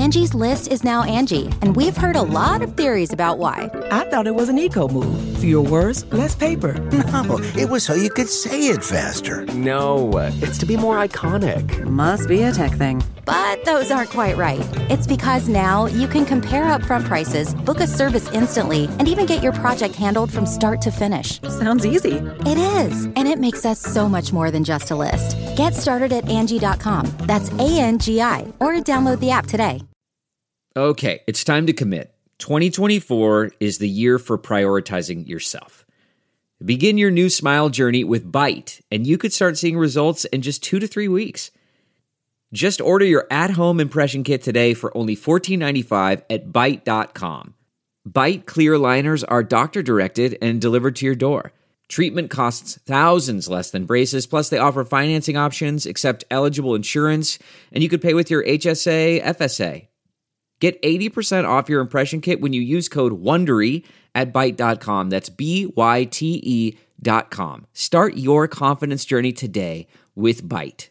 Angie's List is now Angie, and we've heard a lot of theories about why. I thought it was an eco move. Fewer words, less paper. No, it was so you could say it faster. No, it's to be more iconic. Must be a tech thing. But those aren't quite right. It's because now you can compare upfront prices, book a service instantly, and even get your project handled from start to finish. Sounds easy. It is, and it makes us so much more than just a list. Get started at Angie.com. That's ANGI, or download the app today. Okay, it's time to commit. 2024 is the year for prioritizing yourself. Begin your new smile journey with Byte, and you could start seeing results in just 2 to 3 weeks. Just order your at-home impression kit today for only $14.95 at Byte.com. Byte clear liners are doctor-directed and delivered to your door. Treatment costs thousands less than braces, plus they offer financing options, accept eligible insurance, and you could pay with your HSA, FSA. Get 80% off your impression kit when you use code WONDERY at Byte.com. That's BYTE.com. Start your confidence journey today with Byte.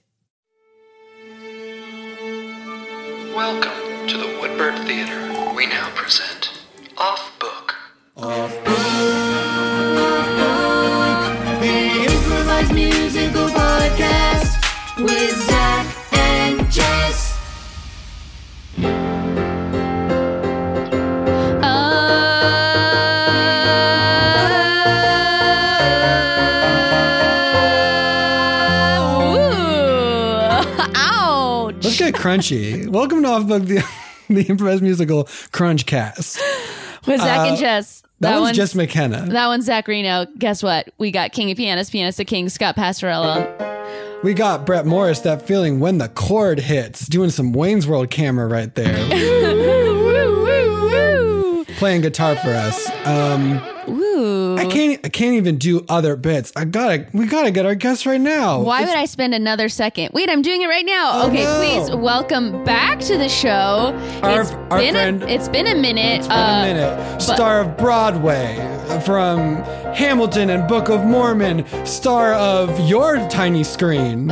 Welcome to the Woodbird Theater. We now present Off Book. Off Book, the improvised musical podcast with Zach and Jess. Let's get crunchy. Welcome to Off Book, the improvised musical Crunch Cast. With Zach and Jess. That one's Jess McKenna. That one's Zach Reno. Guess what? We got King of Pianists, Pianist of Kings, Scott Passarella. We got Brett Morris, that feeling when the chord hits, doing some Wayne's World camera right there. Playing guitar for us. Ooh. I can't even do other bits. We gotta get our guest right now. Why would I spend another second? Wait, I'm doing it right now. Oh, okay, no. Please welcome back to the show. Our friend. It's been a minute. It's been a minute. Star of Broadway, from Hamilton and Book of Mormon. Star of your tiny screen.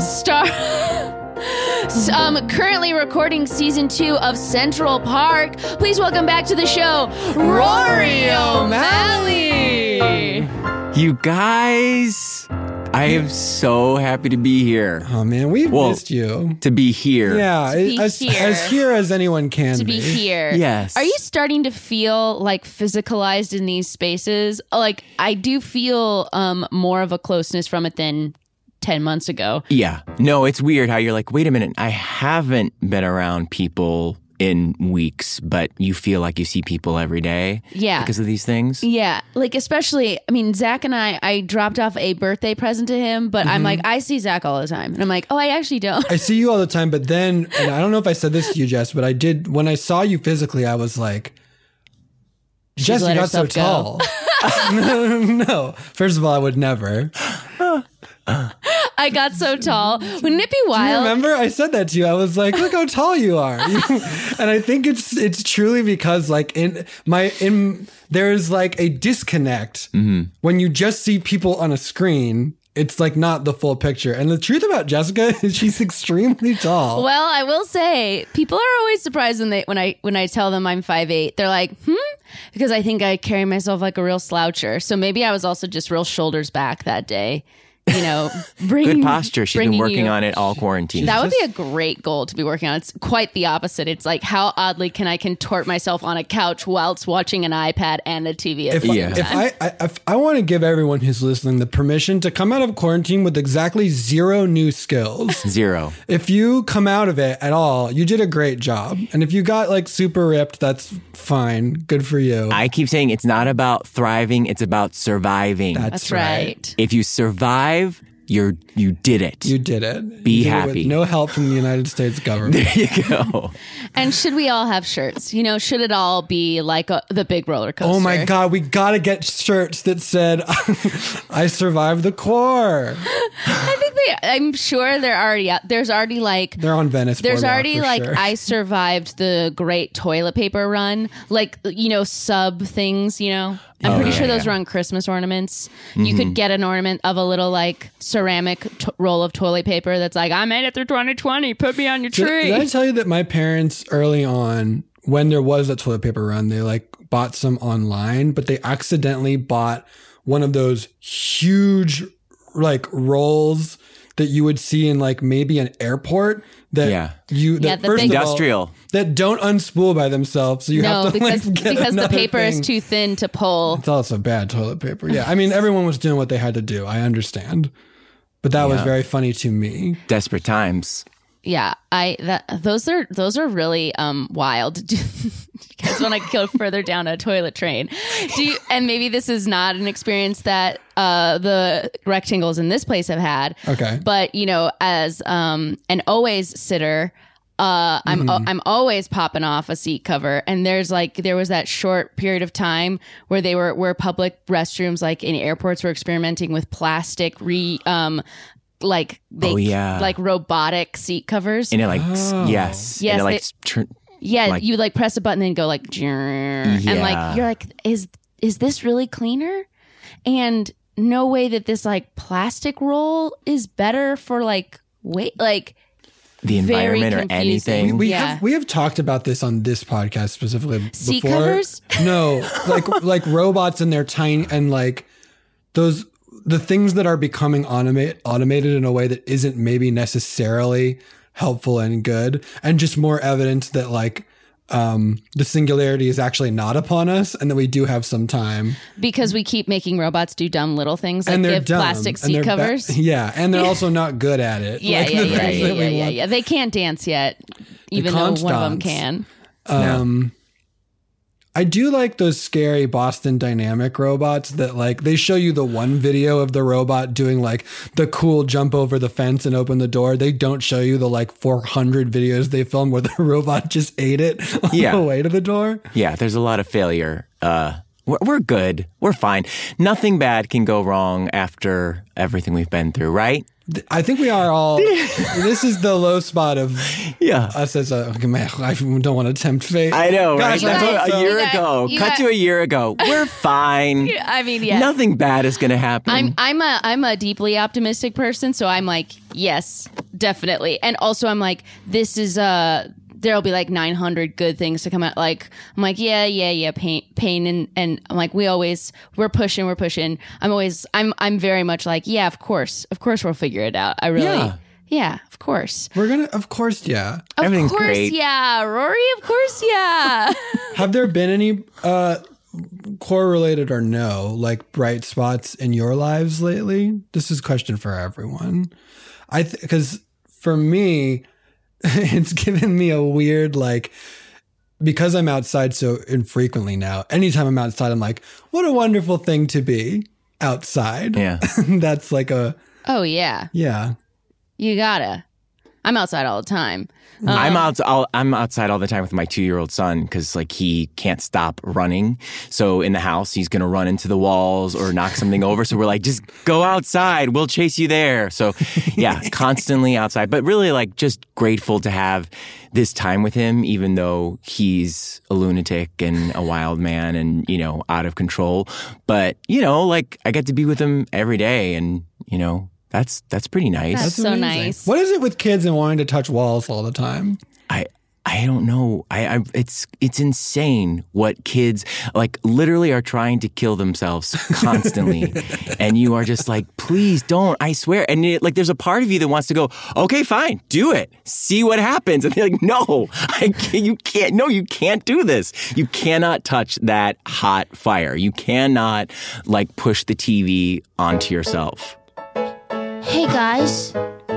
Currently recording season 2 of Central Park. Please welcome back to the show, Rory O'Malley. You guys, I am so happy to be here. Oh man, we've missed you. To be here. Yeah, as here as anyone can to be here. Yes. Are you starting to feel like physicalized in these spaces? Like I do feel more of a closeness from it than 10 months ago. Yeah. No, it's weird how you're like, wait a minute, I haven't been around people in weeks, but you feel like you see people every day. Yeah. Because of these things. Yeah. Like, especially, I mean, Zach and I dropped off a birthday present to him, but I'm like, I see Zach all the time. And I'm like, oh, I actually don't. I see you all the time, but then, and I don't know if I said this to you, Jess, but I did, when I saw you physically, I was like, Jess, you got so tall. No. First of all, I would never. I got so tall. Wouldn't it be wild? Do you remember? I said that to you. I was like, look how tall you are. And I think it's truly because like there's like a disconnect when you just see people on a screen. It's like not the full picture. And the truth about Jessica is she's extremely tall. Well, I will say people are always surprised when I tell them I'm 5'8". They're like, because I think I carry myself like a real sloucher. So maybe I was also just real shoulders back that day. You know, good posture. She's been working on it all quarantine. That would be a great goal to be working on. It's quite the opposite. It's like, how oddly can I contort myself on a couch whilst watching an iPad and a TV at the same time? If I want to give everyone who's listening the permission to come out of quarantine with exactly 0 new skills. 0. If you come out of it at all, you did a great job. And if you got like super ripped, that's fine. Good for you. I keep saying it's not about thriving. It's about surviving. That's right. If you survive, you did it. You did it. Be you did happy. It with no help from the United States government. There you go. And should we all have shirts? You know, should it all be like the big roller coaster? Oh my God, we got to get shirts that said, I survived the core. I'm sure there's already like... They're on Venice. There's already like, sure. I survived the great toilet paper run. Like, you know, sub things, you know? I'm pretty sure those were on Christmas ornaments. You could get an ornament of a little like ceramic roll of toilet paper that's like, I made it through 2020. Put me on your tree. Did I tell you that my parents early on, when there was a toilet paper run, they like bought some online, but they accidentally bought one of those huge like rolls that you would see in like maybe an airport that first industrial of all, that don't unspool by themselves. So you have to because the paper is too thin to pull. It's also bad toilet paper. Yeah. I mean, everyone was doing what they had to do. I understand. But that was very funny to me. Desperate times. Yeah, those are really wild. Do you guys want to go further down a toilet train? And maybe this is not an experience that the rectangles in this place have had. Okay, but as an always sitter, I'm always popping off a seat cover, and there was that short period of time where public restrooms like in airports were experimenting with plastic like robotic seat covers, and it like yes, and it you like press a button and go like, and like you're like, is this really cleaner? And no way that this like plastic roll is better for like weight, like the environment or anything. We have talked about this on this podcast specifically. Seat before. Covers? No, like robots and their tiny and like those. The things that are becoming automated in a way that isn't maybe necessarily helpful and good, and just more evidence that like the singularity is actually not upon us, and that we do have some time because we keep making robots do dumb little things like give plastic seat covers. And they're also not good at it. Yeah. They can't dance yet, even though one of them can. I do like those scary Boston Dynamic robots that like they show you the one video of the robot doing like the cool jump over the fence and open the door. They don't show you the like 400 videos they filmed where the robot just ate it on the way to the door. Yeah, there's a lot of failure. We're good. We're fine. Nothing bad can go wrong after everything we've been through, right? I think we are all. This is the low spot of us as a. Man, I don't want to tempt fate. I know, Gosh, right? That's a year ago. Cut to a year ago. We're fine. I mean, nothing bad is going to happen. I'm a deeply optimistic person, so I'm like, yes, definitely. And also, I'm like, this is there'll be like 900 good things to come out. Like, I'm like, yeah, pain. And I'm like, we're pushing. I'm very much like, yeah, of course we'll figure it out. I really, yeah, of course. We're going to, of course, yeah. Everything's great. Yeah. Rory, of course, yeah. Have there been any correlated or no, like bright spots in your lives lately? This is a question for everyone. Because for me, it's given me a weird, like, because I'm outside so infrequently now, anytime I'm outside, I'm like, what a wonderful thing to be outside. Yeah. That's like a... Oh, yeah. Yeah. You gotta. I'm outside all the time. I'm outside all the time with my 2-year-old son because like he can't stop running. So in the house, he's going to run into the walls or knock something over. So we're like, just go outside. We'll chase you there. So yeah, constantly outside. But really like just grateful to have this time with him, even though he's a lunatic and a wild man and, out of control. But, like I get to be with him every day and, that's pretty nice. That's so nice. What is it with kids and wanting to touch walls all the time? I don't know. It's insane what kids like literally are trying to kill themselves constantly. And you are just like, please don't, I swear. And there's a part of you that wants to go, okay, fine, do it. See what happens. And they're like, no, you can't do this. You cannot touch that hot fire. You cannot push the TV onto yourself. Hey guys,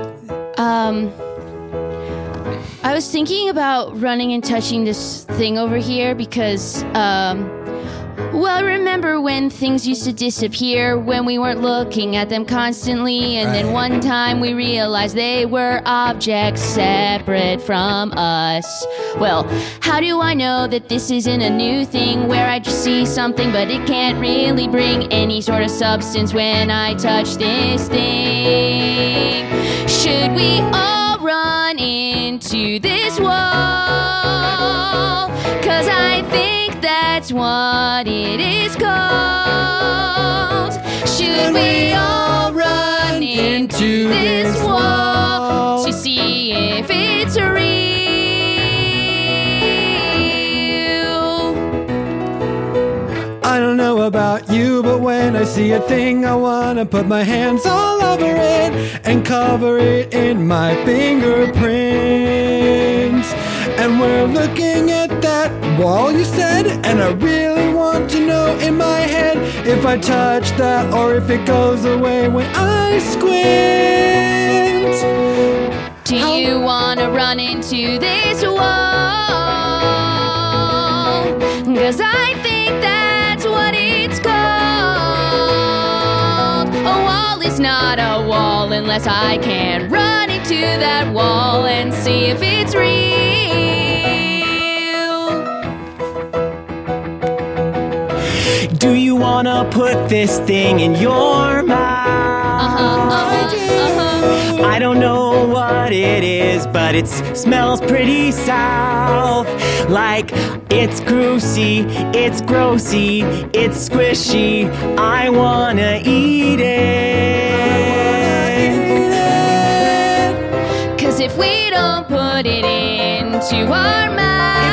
I was thinking about running and touching this thing over here because, remember when things used to disappear when we weren't looking at them constantly, and then one time we realized they were objects separate from us. Well, how do I know that this isn't a new thing where I just see something but it can't really bring any sort of substance when I touch this thing? Should we all run into this wall? 'Cause I think that's what it is called. we all run into this wall to see if it's real. I don't know about you, but when I see a thing, I wanna put my hands all over it and cover it in my fingerprints. And we're looking at that wall you said, and I really want to know in my head if I touch that or if it goes away when I squint. Do you wanna run into this wall? 'Cause I think that's what it's called. A wall is not a wall unless I can run into that wall and see if it's real. Do you wanna put this thing in your mouth? I don't know what it is, but it smells pretty south. Like it's grossy, it's grossy, it's squishy. I wanna eat it. 'Cause if we don't put it into our mouths,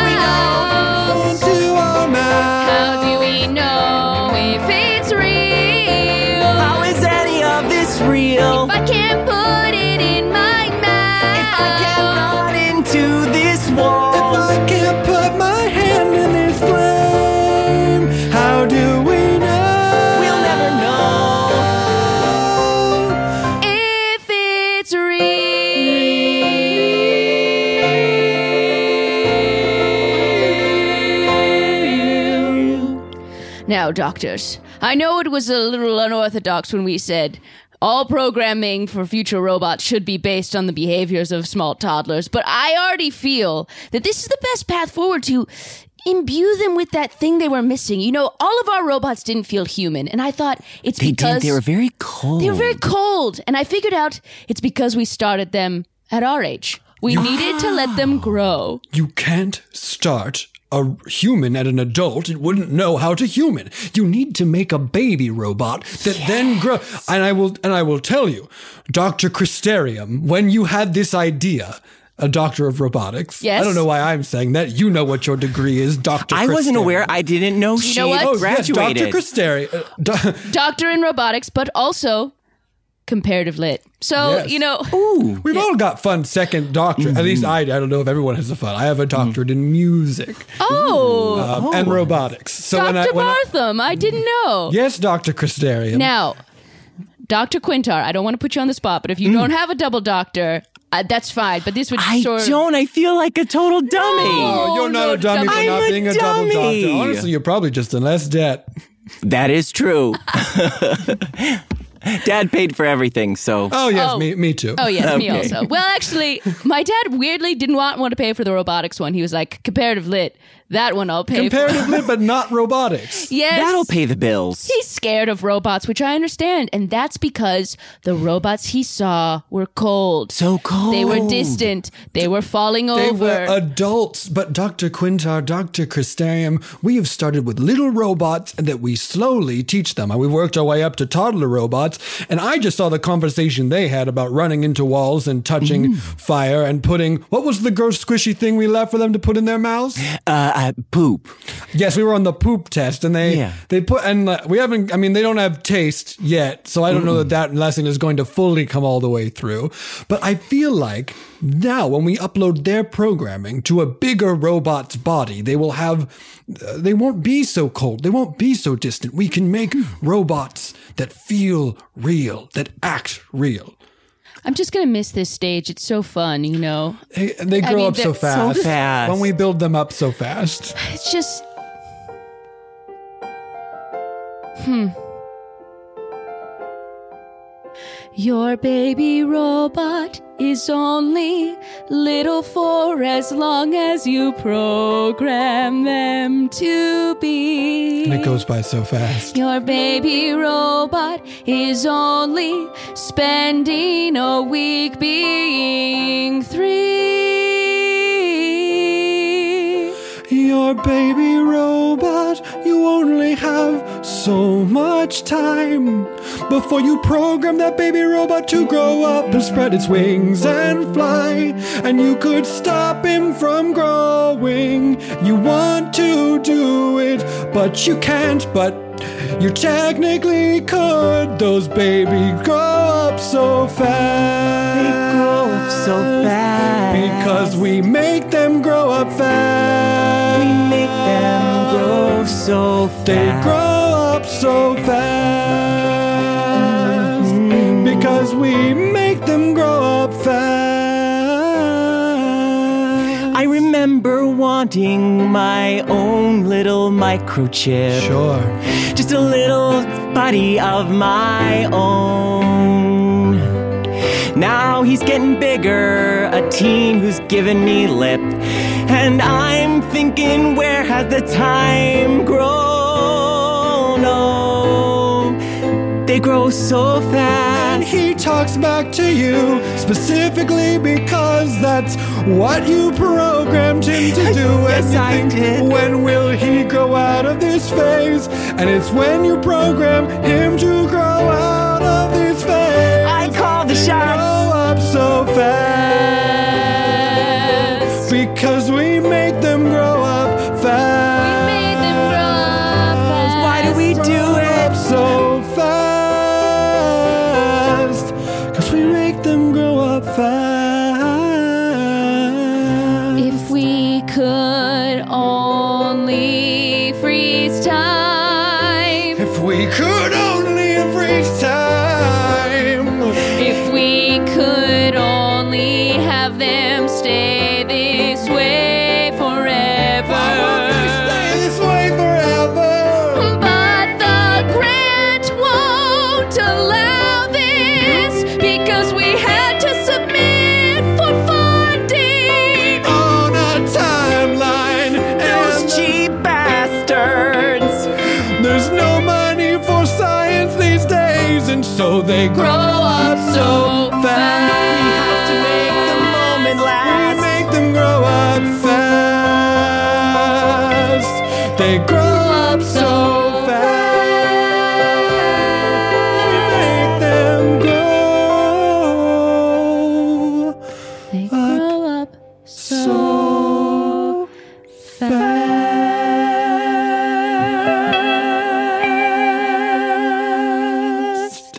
how do we know if it's real? How is any of this real? If I can't put it in my mouth, If I can't run into this wall, If I can't put my hand in this flame, how do we know? we'll never know. if it's real. Now, doctors, I know it was a little unorthodox when we said all programming for future robots should be based on the behaviors of small toddlers, but I already feel that this is the best path forward to imbue them with that thing they were missing. You know, all of our robots didn't feel human, and I thought it's because They were very cold. they were very cold, and I figured out it's because we started them at our age. We needed to let them grow. You can't start a human at an adult. It wouldn't know how to human. You need to make a baby robot that then grow. And I will tell you, Dr. Christerium, when you had this idea, a doctor of robotics. Yes. I don't know why I'm saying that. You know what your degree is, Dr. I wasn't aware. I didn't know she know what? Oh, yes, graduated. Dr. Christerium. Doctor in robotics, but also comparative lit. So, Yes. you know, We've all got fun second doctorate. At least I don't know if everyone has a fun. I have a doctorate in music and robotics. So Dr. Bartham, I didn't know. Yes, Dr. Christerium. Now, Dr. Quintar, I don't want to put you on the spot, but if you don't have a double doctor, that's fine. But this would I sort of... don't. I feel like a total dummy. Oh, you're not no, a dummy for I'm not a being a double dummy. doctor. Honestly, you're probably just in less debt. That is true. Dad paid for everything, so. Oh, yes, Oh. me too. Oh, yes, me Okay. also. Well, actually, my dad weirdly didn't want to pay for the robotics one. He was like, comparative lit, that one I'll pay Comparative for. lit, but not robotics. Yes. That'll pay the bills. He's scared of robots, which I understand. And that's because the robots he saw were cold. So cold. They were distant. They were falling They over. were adults, but Dr. Quintar, Dr. Christerium, we have started with little robots that we slowly teach them. And we worked our way up to toddler robots. And I just saw the conversation they had about running into walls and touching fire and putting, what was the gross squishy thing we left for them to put in their mouths? Poop. Yes, we were on the poop test, and they put, and we haven't. I mean, they don't have taste yet, so I don't know that lesson is going to fully come all the way through. But I feel like now, when we upload their programming to a bigger robot's body, they will have. They won't be so cold. They won't be so distant. We can make robots that feel real, that act real. I'm just going to miss this stage. It's so fun, you know? They grow up so they're fast. so fast. When we build them up so fast. It's just... Your baby robot is only little for as long as you program them to be. And it goes by so fast. Your baby robot is only spending a week being 3. Your your baby robot, you only have so much time before you program that baby robot to grow up and spread its wings and fly. And you could stop him from growing. You want to do it, but you can't. But you technically could. Those babies grow up so fast. They grow up so fast. Because we make them grow up fast. We make them grow so fast. They grow up so fast. Because we make them grow up fast. I remember wanting my own little microchip. Sure. Just a little buddy of my own. Now he's getting bigger, a teen who's giving me lip. And I'm thinking, where has the time grown? Oh, they grow so fast. And he talks back to you specifically because that's what you programmed him to do. Yes, I did. When will he grow out of this phase? And it's when you program him to grow out of this phase. I call the shots. Grow up so fast. Because we make them grow up fast. We made them grow up fast. Why do we do Grow it? up so fast. Because we make them grow up fast. If we could only freeze time. If we could only freeze time. If we could only have them stay this way forever. Why won't they stay this way forever? But the grant won't allow this because we had to submit for funding. On a timeline. Those And cheap bastards. there's no money for science these days. And so they grow up so fast. We have to make the moment We last. make them grow up fast. They grow up so fast. We make them grow They grow up so fast.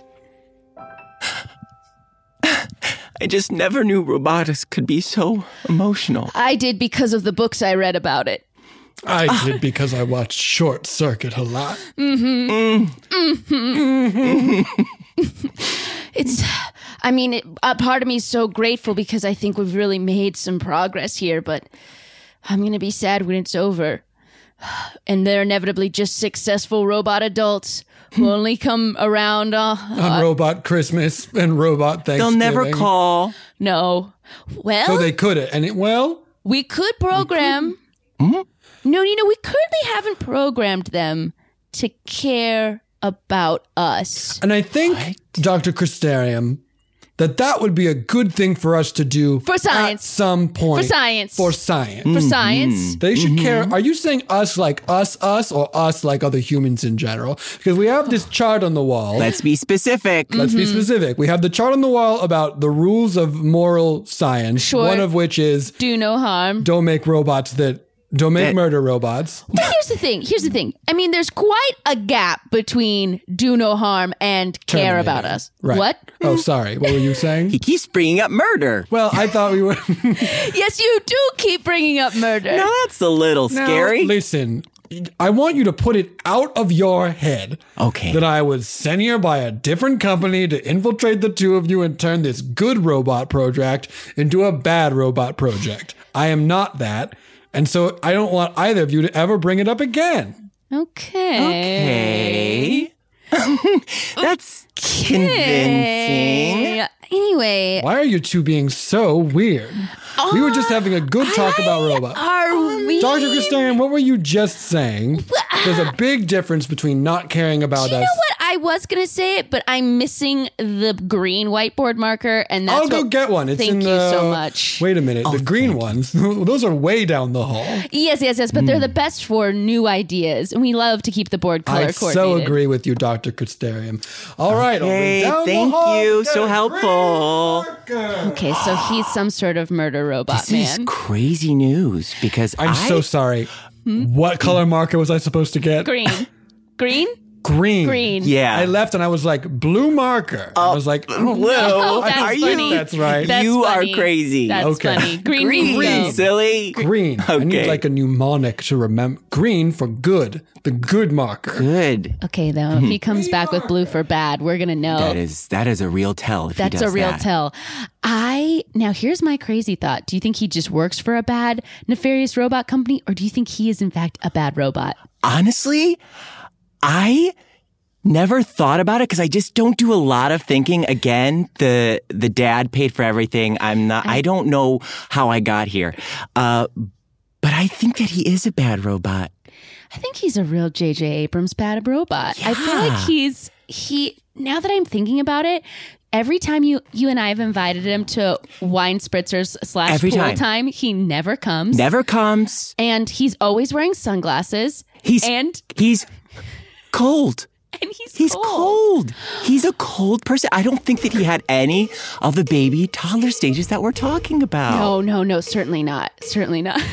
I just never knew robotics could be so emotional. I did because of the books I read about it. I did because I watched Short Circuit a lot. It's, I mean, a part of me is so grateful because I think we've really made some progress here, but I'm going to be sad when it's over. And they're inevitably just successful robot adults who only come around. On Robot Christmas and Robot They'll Thanksgiving. never call. No. Well, So they couldn't. And it, well, we could program. No, we currently haven't programmed them to care about us. and I think, Dr. Christarium, that would be a good thing for us to do For science. at some point. For science. For science. For science. They should care. Are you saying us like us, or us like other humans in general? Because we have this chart on the wall. Let's be specific. Let's be specific. We have the chart on the wall about the rules of moral science. Sure. One of which is Do no harm. don't make murder robots. But here's the thing. I mean, there's quite a gap between do no harm and care about us. Right. What? Oh, sorry. What were you saying? He keeps bringing up murder. Well, I thought we were. Yes, you do keep bringing up murder. Now that's a little scary. Now, listen, I want you to put it out of your head. Okay. That I was sent here by a different company to infiltrate the two of you and turn this good robot project into a bad robot project. I am not that. And so I don't want either of you to ever bring it up again. Okay. That's convincing. Anyway, Why are you two being so weird? We were just having a good talk about robots. are we? Dr. Christian, what were you just saying? There's a big difference between not caring about Do you us. know what I was gonna say it, but I'm missing the green whiteboard marker, and that's I'll go get one. It's thank in you the, so much. Wait a minute. The green ones, those are way down the hall. Yes, but they're the best for new ideas, and we love to keep the board color I coordinated. so agree with you, Dr. Christerium. All right, Hey, down the thank hall, you. we got So a helpful. green marker. Okay, so he's some sort of murder robot This is man. crazy news because I'm so sorry. What color marker was I supposed to get? Green. Green? Green. Green. Yeah. I left and I was like, blue marker. I was like, oh, Blue. Oh, that's Are you- funny. That's right. That's You are funny. crazy. That's Okay. funny. Green. Green, means go. silly. green. I need Okay. like a mnemonic to remember. Green for good. The good marker. Good. Okay, though, if he comes back with blue for bad, we're gonna know. That is a real tell. If he That's a does real that. tell. Now here's my crazy thought. Do you think he just works for a bad, nefarious robot company, or do you think he is in fact a bad robot? Honestly, I never thought about it because I just don't do a lot of thinking. Again, the dad paid for everything. I don't know how I got here. But I think that he is a bad robot. I think he's a real J.J. Abrams bad robot. I feel like now that I'm thinking about it, every time you and I have invited him to wine spritzers / Every pool time. he never comes. Never comes. And he's always wearing sunglasses. He's cold. And He's cold. He's a cold person. I don't think that he had any of the baby toddler stages that we're talking about. No, certainly not. Certainly not.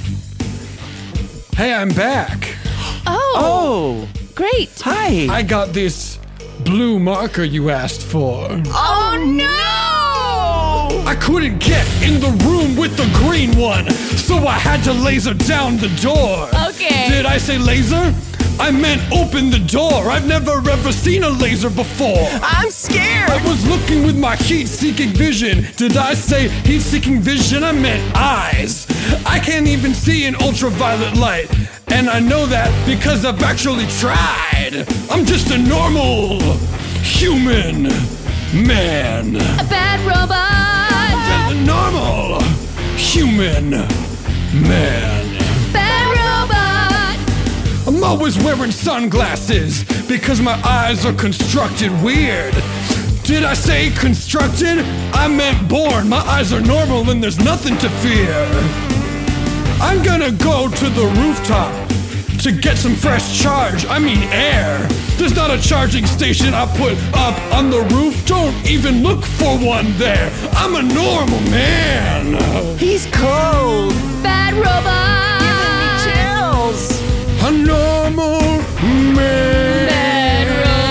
Hey, I'm back. Oh, Great. hi. I got this blue marker you asked for. Oh, no! I couldn't get in the room with the green one, so I had to laser down the door. Okay. Did I say laser? I meant open the door. I've never ever seen a laser before. I'm scared. I was looking with my heat-seeking vision. Did I say heat-seeking vision? I meant eyes. I can't even see in ultraviolet light. And I know that because I've actually tried. I'm just a normal human man. A bad robot. Just a normal human man. Bad robot. I'm always wearing sunglasses because my eyes are constructed weird. Did I say constructed? I meant born. My eyes are normal and there's nothing to fear. I'm gonna go to the rooftop to get some fresh air. There's not a charging station I put up on the roof. Don't even look for one there. I'm a normal man. He's cold. Bad robot. Chills. A normal man. Bad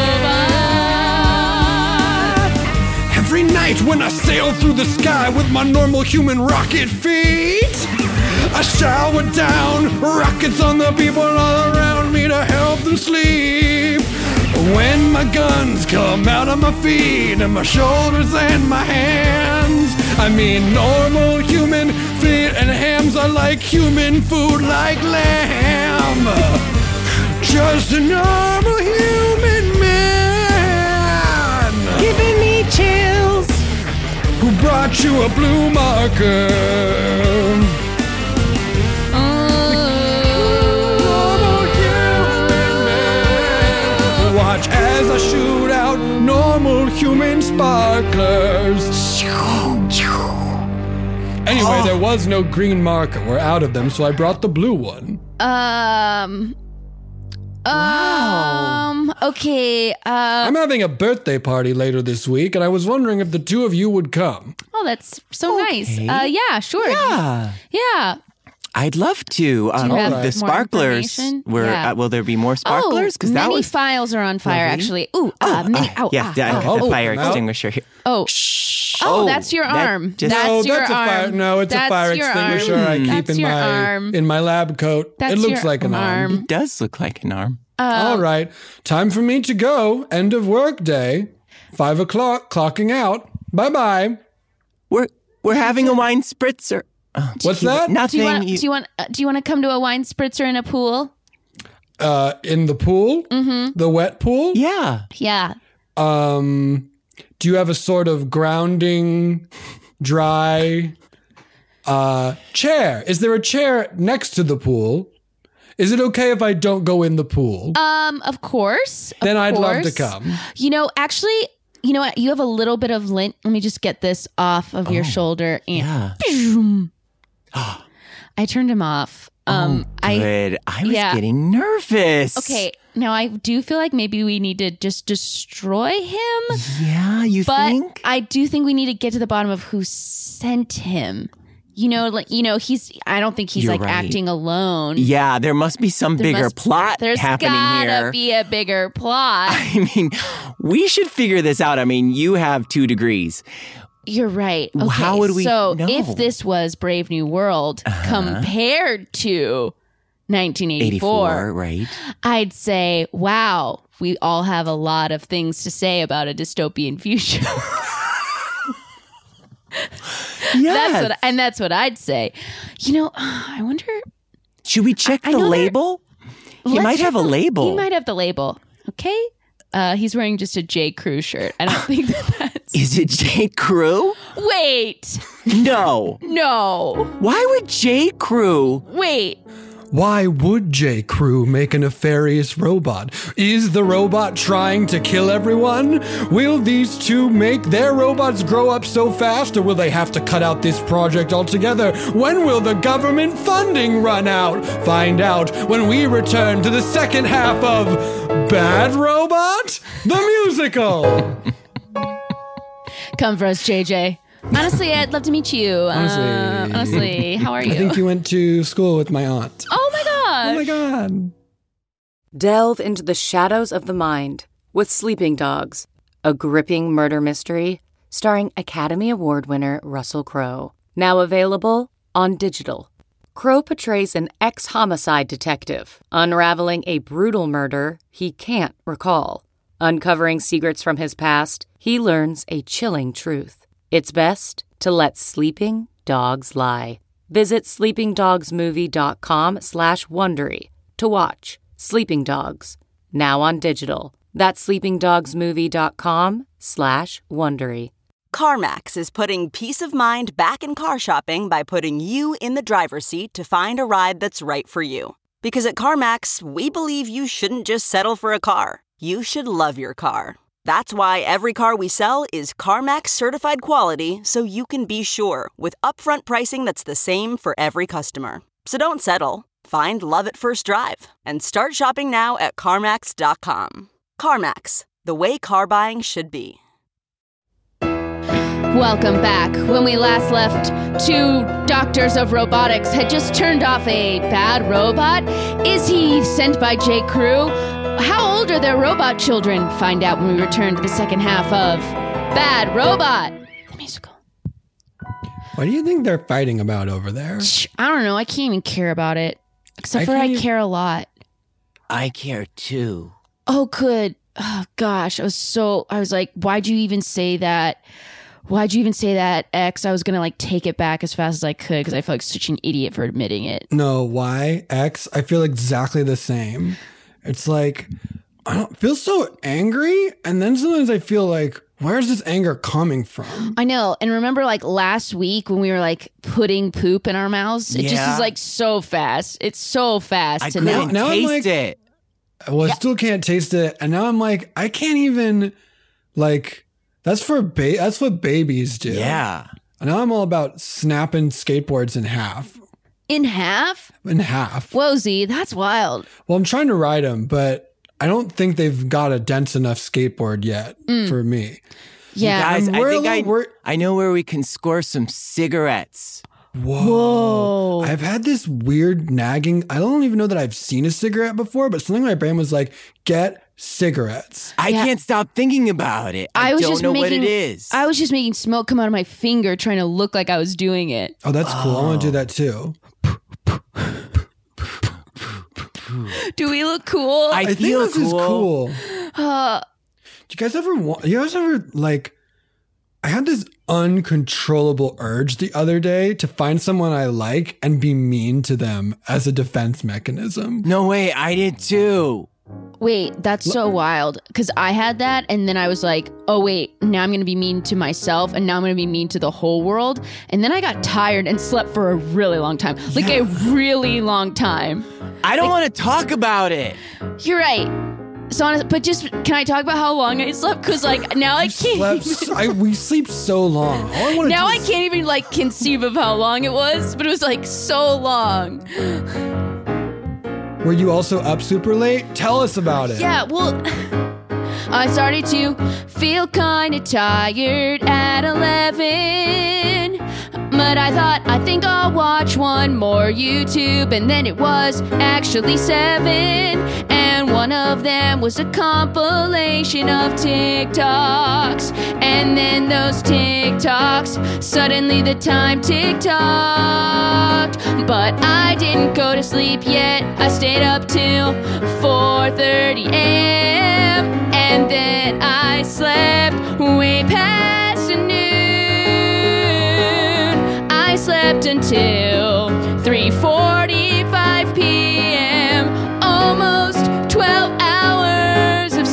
robot. Every night when I sail through the sky with my normal human rocket feet, I shower down rockets on the people all around me to help them sleep. When my guns come out of my feet and my shoulders and my hands, I mean normal human feet and hams are like human food like lamb. Just a normal human man. Giving me chills. Who brought you a blue marker? Normal human man. Watch as I shoot out normal human sparklers. Anyway, there was no green marker. We're out of them, so I brought the blue one. Okay. I'm having a birthday party later this week, and I was wondering if the two of you would come. Oh, that's so nice. Yeah, sure. Yeah. Yeah. I'd love to. Do you have the more sparklers. information? Were Yeah. will there be more sparklers? Oh, that many was files are on fire, lovely. actually. Ooh, many. I have the fire no. extinguisher here. Oh, that's your that arm. just- That's your that's a arm. fire. No, it's That's a fire your extinguisher arm. I keep That's your arm. in my lab coat. That's it looks your like an arm. It does look like an arm. All right, time for me to go. End of work day. 5 o'clock. Clocking out. Bye bye. We're having a wine spritzer. Oh, What's that? Do Nothing. you want to come to a wine spritzer in a pool? In the pool. Mm-hmm. The wet pool. Yeah. Yeah. Do you have a sort of grounding, dry chair? Is there a chair next to the pool? Is it okay if I don't go in the pool? Of course. Then of I'd love to course. come. Actually, you know what? You have a little bit of lint. Let me just get this off of your shoulder. And I turned him off. Good. I was getting nervous. Okay. Now I do feel like maybe we need to just destroy him. Yeah, you think? But I do think we need to get to the bottom of who sent him. I don't think he's You're like right. acting alone. Yeah, there must be some bigger plot happening There's gotta here. be a bigger plot. I mean, we should figure this out. I mean, you have 2 degrees. You're right. Okay, How would we so know? if this was Brave New World compared to 1984, 84, right? I'd say, wow, we all have a lot of things to say about a dystopian future. Yes. That's what I'd say. I wonder. Should we check the label? He might have a label. He might have the label. Okay. He's wearing just a J. Crew shirt. I don't think that's. Is it J. Crew? Wait. No. No. Why would J. Crew? Wait. Why would J. Crew make a nefarious robot? Is the robot trying to kill everyone? Will these two make their robots grow up so fast, or will they have to cut out this project altogether? When will the government funding run out? Find out when we return to the second half of Bad Robot, the musical. Come for us, JJ. Honestly, I'd love to meet you. Honestly, how are you? I think you went to school with my aunt. Oh my gosh. Oh my God. Delve into the shadows of the mind with Sleeping Dogs, a gripping murder mystery starring Academy Award winner Russell Crowe. Now available on digital. Crowe portrays an ex-homicide detective unraveling a brutal murder he can't recall. Uncovering secrets from his past, he learns a chilling truth. It's best to let sleeping dogs lie. Visit sleepingdogsmovie.com/Wondery to watch Sleeping Dogs, now on digital. That's sleepingdogsmovie.com/Wondery. CarMax is putting peace of mind back in car shopping by putting you in the driver's seat to find a ride that's right for you. Because at CarMax, we believe you shouldn't just settle for a car. You should love your car. That's why every car we sell is CarMax certified quality, so you can be sure with upfront pricing that's the same for every customer. So don't settle. Find love at first drive and start shopping now at CarMax.com. CarMax, the way car buying should be. Welcome back. When we last left, 2 doctors of robotics had just turned off a bad robot. Is he sent by J. Crew? How old are their robot children? Find out when we return to the second half of Bad Robot, the musical. What do you think they're fighting about over there? I don't know. I can't even care about it. Except for I care a lot. I care too. Oh, good. Oh, gosh. I was like, why'd you even say that? Why'd you even say that, X? I was going to take it back as fast as I could because I feel like such an idiot for admitting it. No, why? X? I feel exactly the same. It's like, I don't feel so angry. And then sometimes I feel like, where's this anger coming from? I know. And remember last week when we were putting poop in our mouths? It just is so fast. It's so fast. I couldn't taste it. Well, I still can't taste it. And now I'm like, I can't even that's that's what babies do. Yeah. And now I'm all about snapping skateboards in half. In half? In half. Whoa, Z, that's wild. Well, I'm trying to ride them, but I don't think they've got a dense enough skateboard yet for me. Yeah. You guys, I know where we can score some cigarettes. Whoa. I've had this weird nagging. I don't even know that I've seen a cigarette before, but something in my brain was like, get cigarettes. I can't stop thinking about it. I don't know what it is. I was just making smoke come out of my finger trying to look like I was doing it. Oh, that's cool. I want to do that too. Do we look cool? I think feel this is cool. Do you guys ever I had this uncontrollable urge the other day to find someone I like and be mean to them as a defense mechanism. No way, I did too. Wait, that's so wild. Because I had that, and then I was like, oh, wait, now I'm going to be mean to myself, and now I'm going to be mean to the whole world. And then I got tired and slept for a really long time. Like a really long time. I don't want to talk about it. You're right. So, but just, can I talk about how long I slept? Because, like, now I can't we sleep so long. Now I can't even, like, conceive of how long it was, but it was, like, so long. Were you also up super late? Tell us about it. Yeah, well, I started to feel kind of tired at 11. But I think I'll watch one more YouTube. And then it was actually 7. And one of them was a compilation of TikToks. And then those TikToks, suddenly the time TikToked. But I didn't go to sleep yet. I stayed up till 4:30 a.m. And then I slept way past noon. I slept until 3:45 p.m. Almost 12 hours of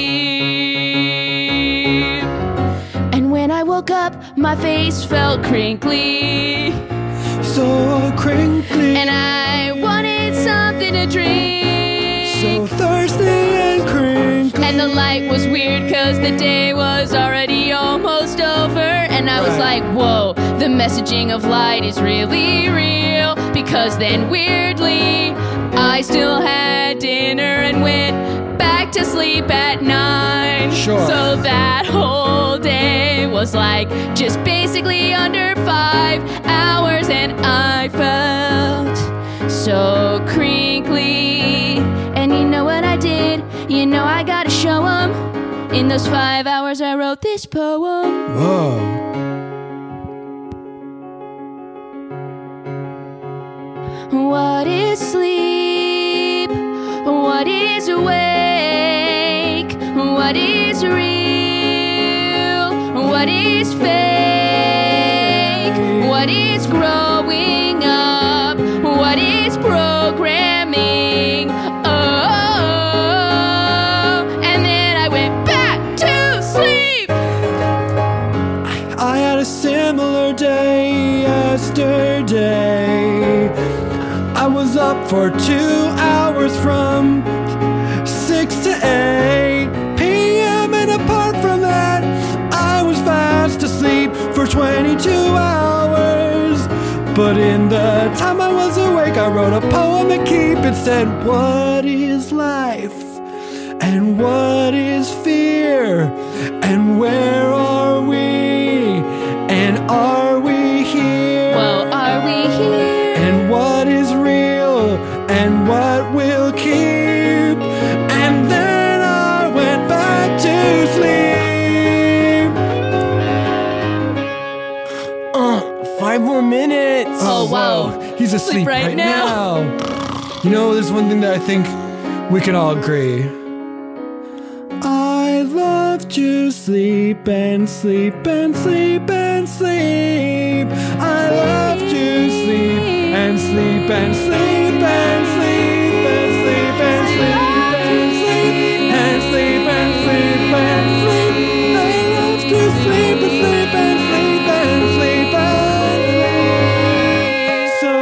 sleep. And when I woke up, my face felt crinkly. So crinkly. And I wanted something to drink. So thirsty and crinkly. And the light was weird because the day was already almost over. And I was like, whoa, the messaging of light is really real. Because then weirdly, I still had dinner and went back to sleep at 9. Sure. So that whole day was like just basically under 5 hours. And I felt so crinkly. And you know what I did? You know I gotta show 'em. In those 5 hours I wrote this poem. Whoa. What is sleep? What is awake? What is real? What is fake? What is growing up? What is programming? Oh, and then I went back to sleep. I had a similar day yesterday. I was up for 2 hours from 6 to 8 p.m. And apart from that, I was fast asleep for 22 hours. But in the time I was awake, I wrote a poem to keep. It said, what is life? And what is fear? And where are we? And are we here? Well, are we here? And what is real? And what will keep? And then I went back to sleep. 5 more minutes. Oh, wow. He's asleep right now. You know, there's one thing that I think we can all agree. I love to sleep and sleep and sleep and sleep. I love to sleep and sleep and sleep and sleep and sleep and sleep and sleep and sleep and sleep and sleep. I love to sleep and sleep and sleep and sleep and sleep so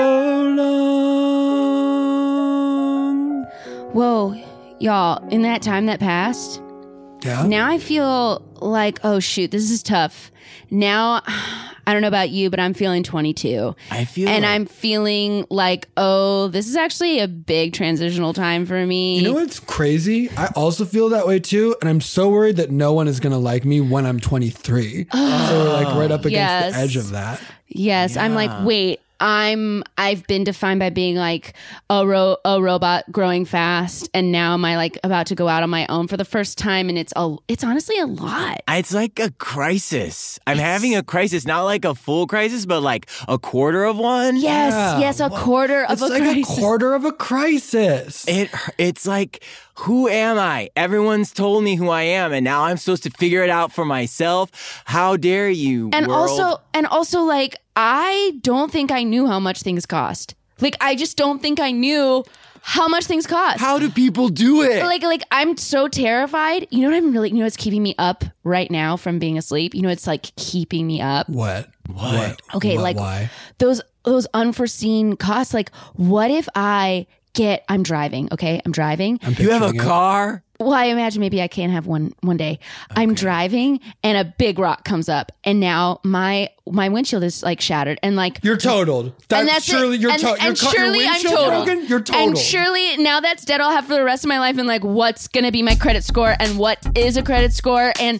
long. Whoa, y'all, in that time that passed, Yeah. now I feel like, oh shoot, this is tough. Now, I don't know about you, but I'm feeling 22. And I'm feeling like, oh, this is actually a big transitional time for me. You know what's crazy? I also feel that way too, and I'm so worried that no one is gonna like me when I'm 23. So we're like right up against the edge of that. Yes, I'm like, wait, I've been defined by being like a robot growing fast, and now am I like about to go out on my own for the first time, and it's honestly a lot. It's like a crisis. I'm having a crisis, not like a full crisis, but like a quarter of one. Yes, a quarter of a crisis. It's like a quarter of a crisis. It's like, who am I? Everyone's told me who I am, and now I'm supposed to figure it out for myself. How dare you, And world? also like, I don't think I knew how much things cost. Like, I just don't think I knew how much things cost. How do people do it? Like I'm so terrified. You know what what's keeping me up right now from being asleep? You know, it's like keeping me up. What? Okay, Why? Those unforeseen costs. Like, what if I'm driving, okay? I'm driving. You have a car? Well, I imagine maybe I can't have one day. Okay. I'm driving and a big rock comes up and now my windshield is like shattered and like you're totaled. That's surely you're totaled. And surely I'm totaled. You're totaled. And surely now that's dead, I'll have for the rest of my life and like what's gonna be my credit score and what is a credit score and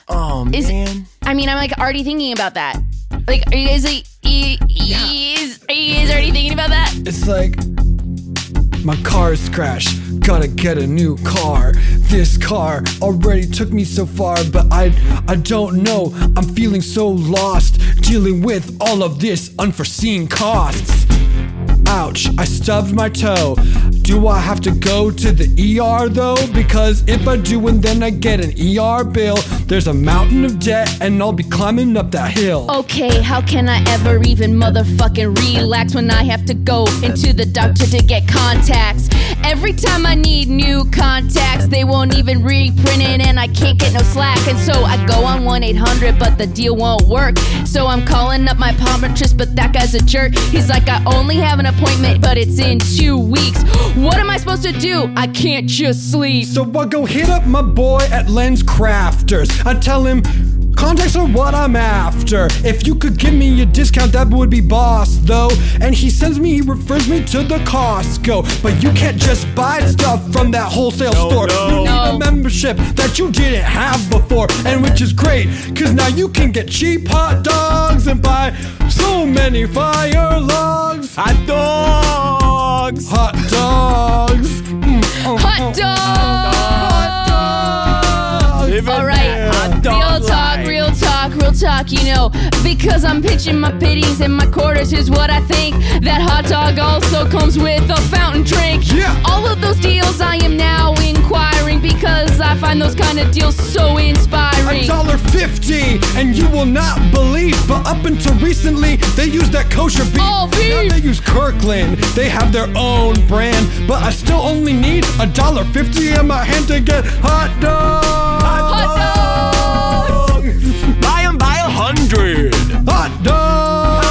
man. I'm like already thinking about that. Like, are you guys are you guys already thinking about that? It's like my car's crashed. Gotta get a new car. This car already took me so far, but I don't know. I'm feeling so lost, dealing with all of this unforeseen costs. Ouch, I stubbed my toe. Do I have to go to the ER though? Because if I do and then I get an ER bill, there's a mountain of debt and I'll be climbing up that hill. Okay, how can I ever even motherfucking relax when I have to go into the doctor to get contacts? Every time I need new contacts, they won't even reprint it and I can't get no slack. And so I go on 1-800, but the deal won't work. So I'm calling up my optometrist, but that guy's a jerk. He's like, I only have an appointment, but it's in 2 weeks. What am I supposed to do? I can't just sleep. So I go hit up my boy at Lens Crafters. I tell him, contacts are what I'm after. If you could give me a discount, that would be boss though. And he refers me to the Costco. But you can't just buy stuff from that wholesale store. You need a membership that you didn't have before. And which is great, cause now you can get cheap hot dogs and buy so many fire logs. Hot dogs. Hot dogs. Hot dogs. All right, real talk, you know, because I'm pitching my pittings and my quarters. Here's what I think. That hot dog also comes with a fountain drink. Yeah. All of those deals I am now inquiring because I find those kind of deals so inspiring. $1.50, and you will not believe, but up until recently, they used that kosher beef. All beef. Now they use Kirkland. They have their own brand, but I still only need $1.50 in my hand to get hot dogs. Hot dogs. Buy them by 100. Hot dogs.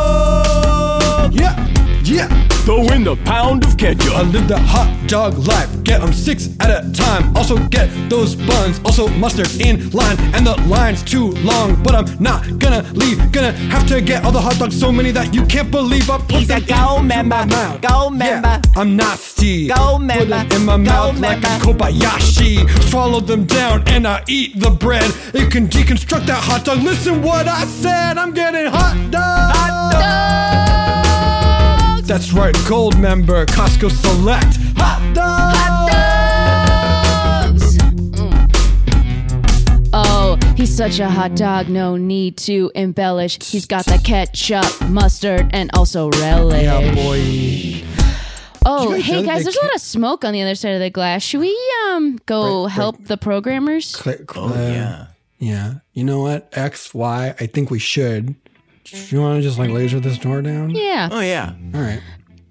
Yeah. Throw in the pound of ketchup. I live the hot dog life. Get them 6 at a time. Also get those buns. Also mustard in line. And the line's too long, but I'm not gonna leave. Gonna have to get all the hot dogs, so many that you can't believe. I put them go member. Go member. Yeah, I'm nasty. Go member. Put them in my mouth like a Kobayashi. Swallow them down and I eat the bread. It can deconstruct that hot dog. Listen what I said. I'm getting hot dogs. Hot dogs. That's right, gold member, Costco Select. Hot dogs! Hot dogs! Oh, he's such a hot dog, no need to embellish. He's got the ketchup, mustard, and also relish. Yeah, boy. Oh, hey guys, there's a lot of smoke on the other side of the glass. Should we go help the programmers? Yeah. You know what? X, Y, I think we should. You want to just like laser this door down? Yeah. Oh, yeah. All right.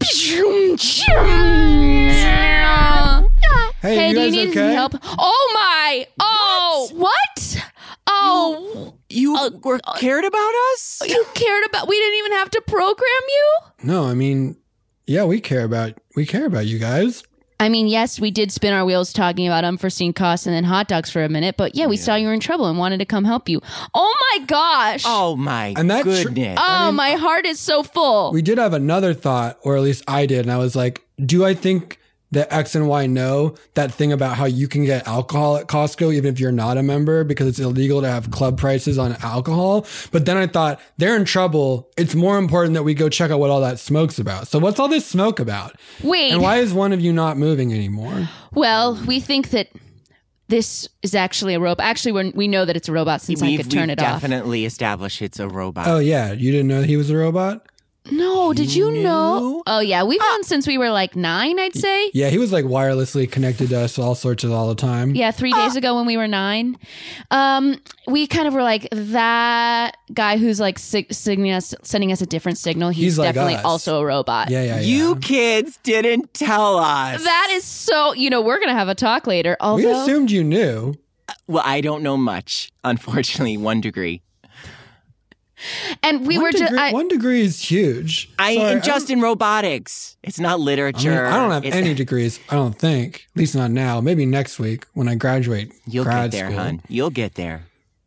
Hey, do you need okay? help? Oh my! Oh, what? Oh, you were cared about us? You cared about? We didn't even have to program you? No, I mean, yeah, we care about you guys. I mean, yes, we did spin our wheels talking about unforeseen costs and then hot dogs for a minute, but yeah, we saw you were in trouble and wanted to come help you. Oh my gosh! Oh my goodness! My heart is so full. We did have another thought, or at least I did, and I was like, do I think that X and Y know that thing about how you can get alcohol at Costco even if you're not a member because it's illegal to have club prices on alcohol? But then I thought, they're in trouble. It's more important that we go check out what all that smoke's about. So what's all this smoke about? Wait. And why is one of you not moving anymore? Well, we think that this is actually a robot. Actually, we know that it's a robot since I could turn it off. We've definitely established it's a robot. Oh, yeah. You didn't know he was a robot? No, did you know? Oh, yeah. We've known since we were like 9, I'd say. Yeah, he was like wirelessly connected to us all sorts of all the time. Yeah, 3 days ago when we were 9. We kind of were like, that guy who's like sending us a different signal, he's like definitely us. also a robot. Yeah. You kids didn't tell us. That is so, we're going to have a talk later. Although, We assumed you knew. Well, I don't know much. Unfortunately, 1 degree. And we were just... 1 degree is huge. I'm just in robotics. It's not literature. I don't have any degrees, I don't think. At least not now. Maybe next week when I graduate You'll grad get there, school. hon. You'll get there.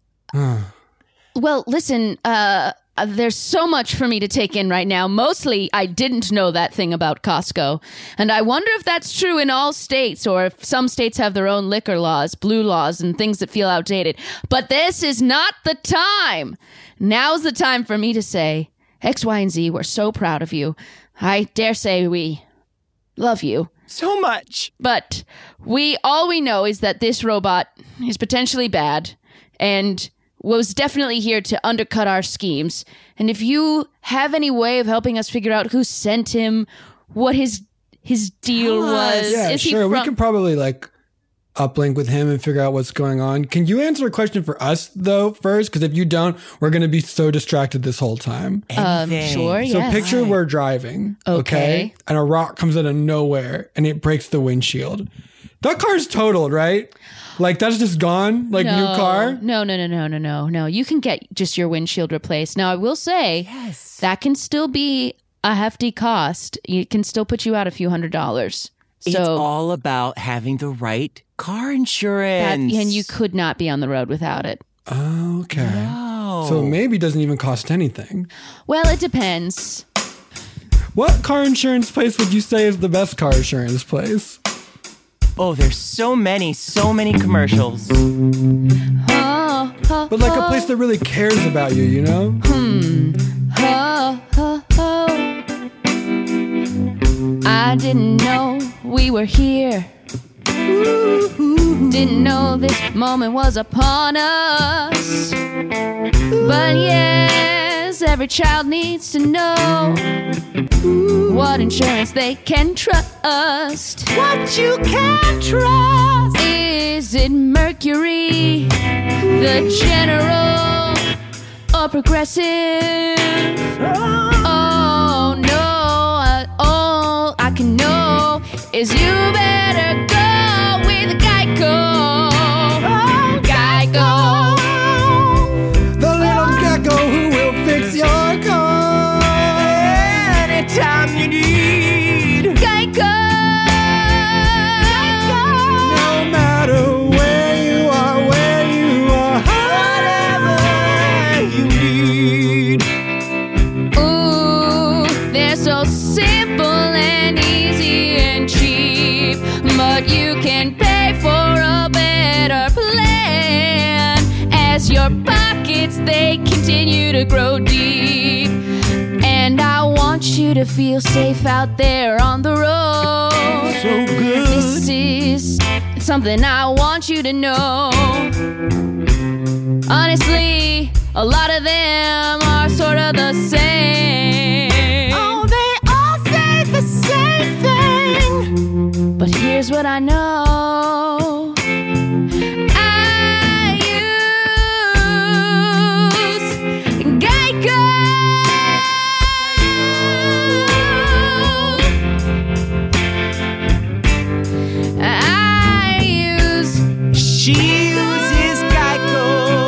Well, listen, there's so much for me to take in right now. Mostly, I didn't know that thing about Costco. And I wonder if that's true in all states, or if some states have their own liquor laws, blue laws, and things that feel outdated. But this is not the time. Now's the time for me to say, X, Y, and Z, we're so proud of you. I dare say we love you. So much. But all we know is that this robot is potentially bad and was definitely here to undercut our schemes. And if you have any way of helping us figure out who sent him, what his deal was. Yeah, is sure. He We can probably uplink with him and figure out what's going on. Can you answer a question for us though first? Because if you don't, we're going to be so distracted this whole time. Sure, So yes. picture we're driving, Okay. And a rock comes out of nowhere and it breaks the windshield. That car's totaled, right? Like that's just gone, new car? No. You can get just your windshield replaced. Now, I will say that can still be a hefty cost. It can still put you out a few $100s. It's all about having the right car insurance. And you could not be on the road without it. Okay. No. So maybe it doesn't even cost anything. Well, it depends. What car insurance place would you say is the best car insurance place? Oh, there's so many commercials. But like a place that really cares about you, you know? I didn't know we were here. Didn't know this moment was upon us. But yes, every child needs to know what insurance they can trust. What you can trust. Is it Mercury, the General, or Progressive? Oh no, all I can know is you better go with Geico. Oh, Geico. The little gecko who will fix your car anytime you need. Geico. No matter where you are, whatever you need. Ooh, they're so simple and easy and cheap, but you can pay for a better plan as your pockets, they continue to grow deep. And I want you to feel safe out there on the road. So good. This is something I want you to know. Honestly, a lot of them are sort of the same. Oh, they all say the same thing. But here's what I know. I use Geico. She uses Geico.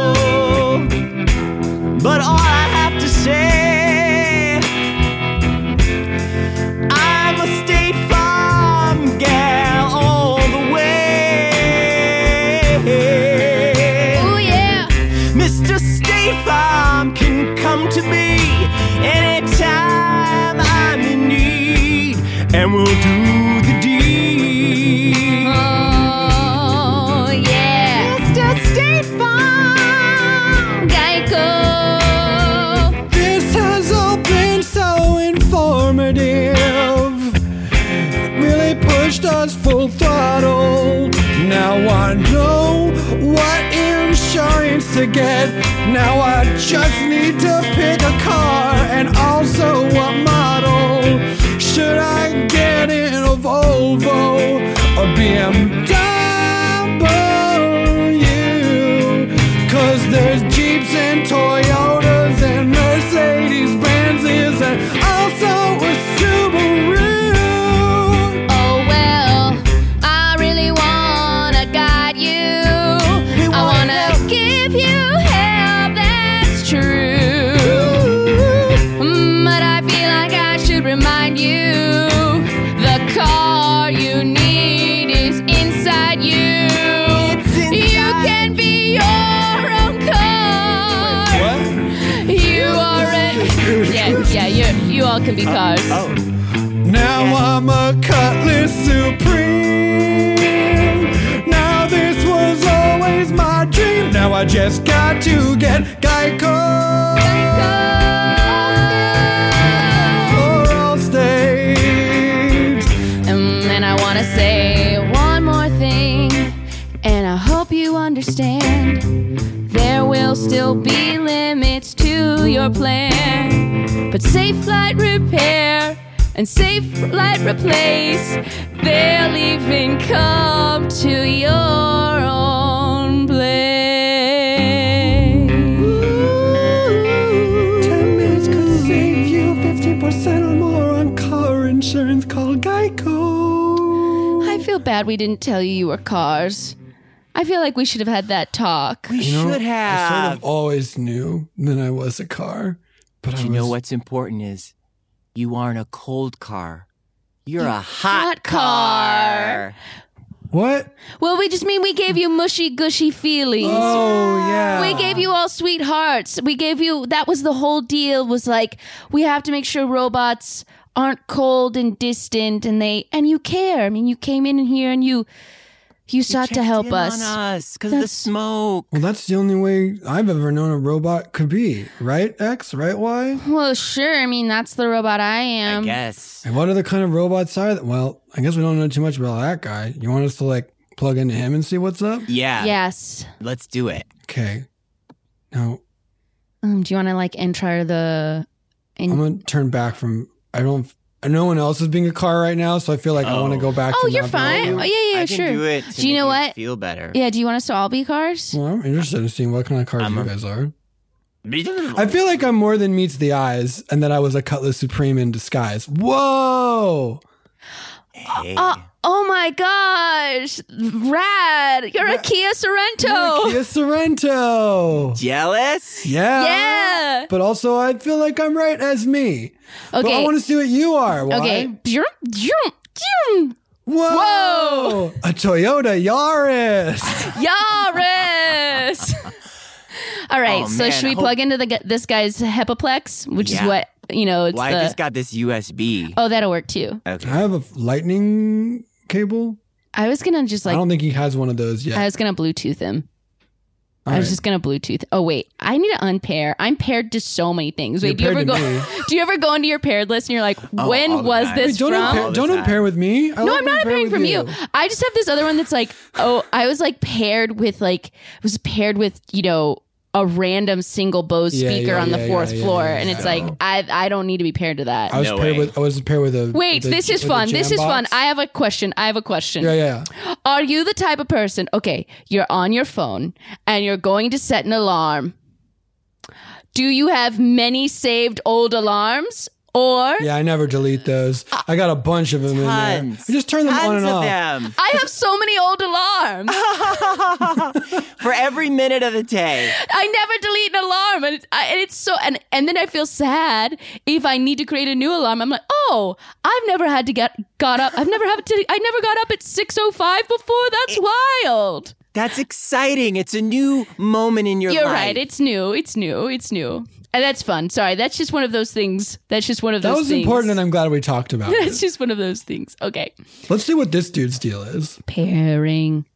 But all I have to say, I'm a State Farm gal all the way. Oh yeah. Mr. State Farm can come to me anytime I'm in need, and we'll do the deed. Oh yeah. Mr. State Farm. Geico. This has all been so informative. Really pushed us full throttle. Now I know what insurance to get. Now I just need to pick a car and also what model. Should I get in a Volvo or BMW? 'Cause there's Jeeps and Toyotas and Mercedes Benzes and also a Subaru. Oh well, I really wanna guide you. I wanna give you help that's true. But I feel like I should remind you, the car you need is inside you. You can be your own car. What? You already. Yeah, you all can be cars. Now I'm a Cutlass Supreme. Now this was always my dream. Now I just got to get Geico. Or Allstate. And I want to say one more thing, and I hope you understand. There will still be limits to your plan, but Safe Flight Repair and Safe Flight Replace, they'll even come to your own place. 10 minutes could save you 50% or more on car insurance. Called Geico. I feel bad we didn't tell you were cars. I feel like we should have had that talk. We should I have. sort of always knew that I was a car. But you know what's important is you aren't a cold car. You're a hot car. What? Well, we just mean we gave you mushy, gushy feelings. Oh, yeah. We gave you all sweethearts. We gave you, that was the whole deal, was like, we have to make sure robots aren't cold and distant, and you care. I mean, you came in here and you sought to help us. On us because of the smoke. Well, that's the only way I've ever known a robot could be. Right, X? Right, Y? Well, sure. I mean, that's the robot I am. I guess. And what other kind of robots are that? Well, I guess we don't know too much about that guy. You want us to, like, plug into him and see what's up? Yeah. Yes. Let's do it. Okay. Now, do you want to, like, enter the... I'm going to turn back from... No one else is being a car right now, so I feel like I want to go back to... Oh, you're fine. Oh, yeah, I sure. can do it to do you know make what? Feel better. Yeah, do you want us to all be cars? Well, I'm interested in seeing what kind of cars you guys are. I feel like I'm more than meets the eyes, and that I was a Cutlass Supreme in disguise. Whoa! Hey. Oh my gosh! Rad! You're a Kia Sorento! Kia Sorento! Jealous? Yeah! But also, I feel like I'm right as me. Okay. But I want to see what you are. Why? Okay. Whoa! A Toyota Yaris! Yaris! All right, Oh, so man, should we plug into this guy's Hepaplex, which is what, it's Well, I just got this USB. Oh, that'll work too. Okay. I have a lightning cable. I was going to just I don't think he has one of those yet. I was going to Bluetooth him. All I was right. just gonna Bluetooth. Oh wait, I need to unpair. I'm paired to so many things. Wait, You're do you ever paired go? to me. Do you ever go into your paired list and you're like, when was this Wait, from? don't unpair with me. I No, like I'm not unpairing pairing from with you. I just have this other one that's like, I was like paired with a random single Bose speaker on the fourth floor, and it's like I don't need to be paired to that. I was paired with a. Wait, this is fun. This is fun. I have a question. Yeah. Are you the type of person? Okay, you're on your phone and you're going to set an alarm. Do you have many saved old alarms? Or Yeah, I never delete those. I got a bunch of them in there. I just turn them on and off. I have so many old alarms. For every minute of the day. I never delete an alarm, and it's so and then I feel sad if I need to create a new alarm. I'm like, oh, I've never had to got up. I never got up at 6:05 before. That's wild. That's exciting. It's a new moment in your life. You're right. It's new. And that's fun. Sorry, that's just one of those things. That was important, and I'm glad we talked about it. That's just one of those things. Okay. Let's see what this dude's deal is. Pairing.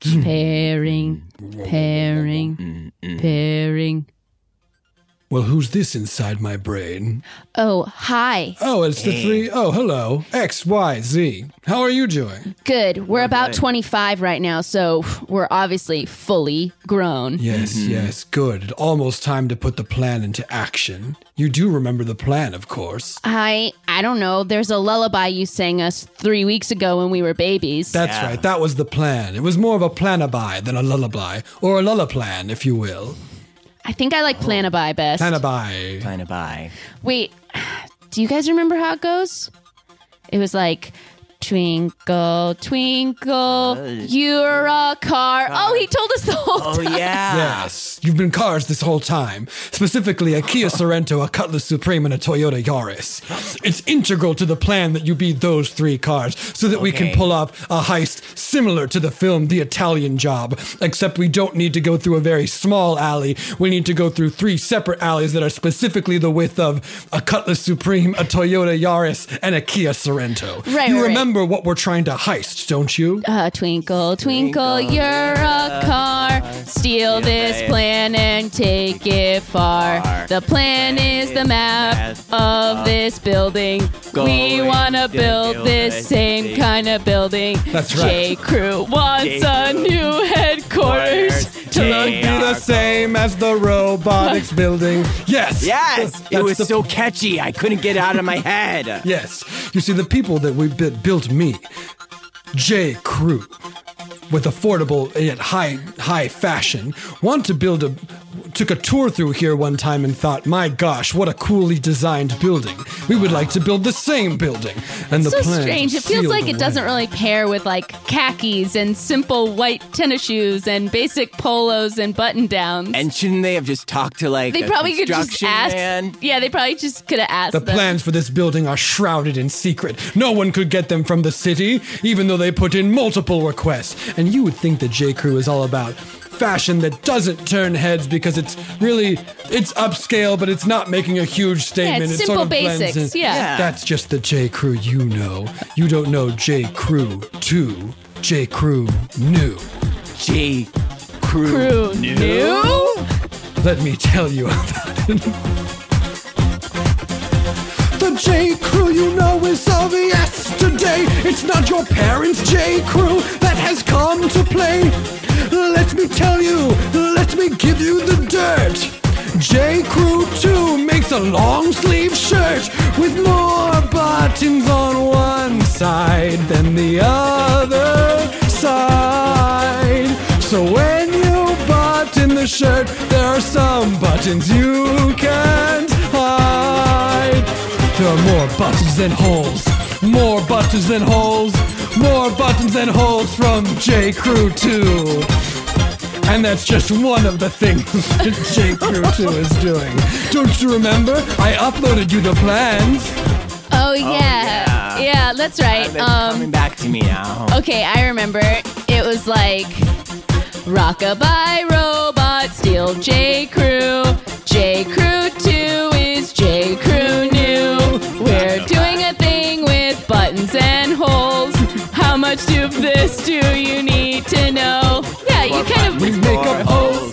Well, who's this inside my brain? Oh, hi. Oh, it's the three. Oh, hello. X, Y, Z. How are you doing? Good. We're about 25 right now, so we're obviously fully grown. Yes, yes, good. Almost time to put the plan into action. You do remember the plan, of course. I don't know. There's a lullaby you sang us 3 weeks ago when we were babies. That's right. That was the plan. It was more of a planaby than a lullaby, or a lullaplan, if you will. I think I like Planaby best. Planaby. Wait, do you guys remember how it goes? It was like, twinkle, twinkle, you're a car. Oh, he told us the whole time. Yes, you've been cars this whole time. Specifically, a Kia Sorento, a Cutlass Supreme, and a Toyota Yaris. It's integral to the plan that you be those 3 cars so that we can pull off a heist similar to the film The Italian Job, except we don't need to go through a very small alley. We need to go through 3 separate alleys that are specifically the width of a Cutlass Supreme, a Toyota Yaris, and a Kia Sorento. You remember what we're trying to heist, don't you? Twinkle, twinkle, you're a car. Steal this plan and take it far. The plan is the map of this building. We want to build this same kind of building. That's right. J.Crew wants a new headquarters to be the same as the robotics building. Yes. Yes. It was so catchy. I couldn't get it out of my head. Yes. You see, the people that we built me, J.Crew, with affordable yet high fashion, took a tour through here one time and thought, my gosh, what a coolly designed building. We would like to build the same building. And it's the so plan strange. It feels like it doesn't really pair with like khakis and simple white tennis shoes and basic polos and button downs. And shouldn't they have just talked to like they probably could just ask. Man? Yeah, they probably just could have asked. The them. plans for this building are shrouded in secret. No one could get them from the city, even though they put in multiple requests. And you would think that J.Crew is all about fashion that doesn't turn heads because it's upscale, but it's not making a huge statement. Yeah, it's it simple sort of basics. blends in. Yeah. That's just the J.Crew you know. You don't know J.Crew 2, J.Crew new. J.Crew new? Let me tell you about it. The J.Crew you know is of yesterday. It's not your parents' J.Crew that has come to play. Let me tell you, let me give you the dirt. J.Crew 2 makes a long sleeve shirt with more buttons on one side than the other side. So when you button the shirt, there are some buttons you can't hide. There are more buttons than holes, more buttons than holes, more buttons than holes from J.Crew 2. And that's just one of the things that J.Crew 2 is doing. Don't you remember? I uploaded you the plans. Oh, yeah. Yeah, that's right. It's coming back to me now. Okay, I remember. It was like Rockabye Robot, steal J.Crew. J.Crew 2 is J.Crew new. We're doing a thing with buttons and holes. How much of this do you need to know? Yeah, you kind of... We make up holes.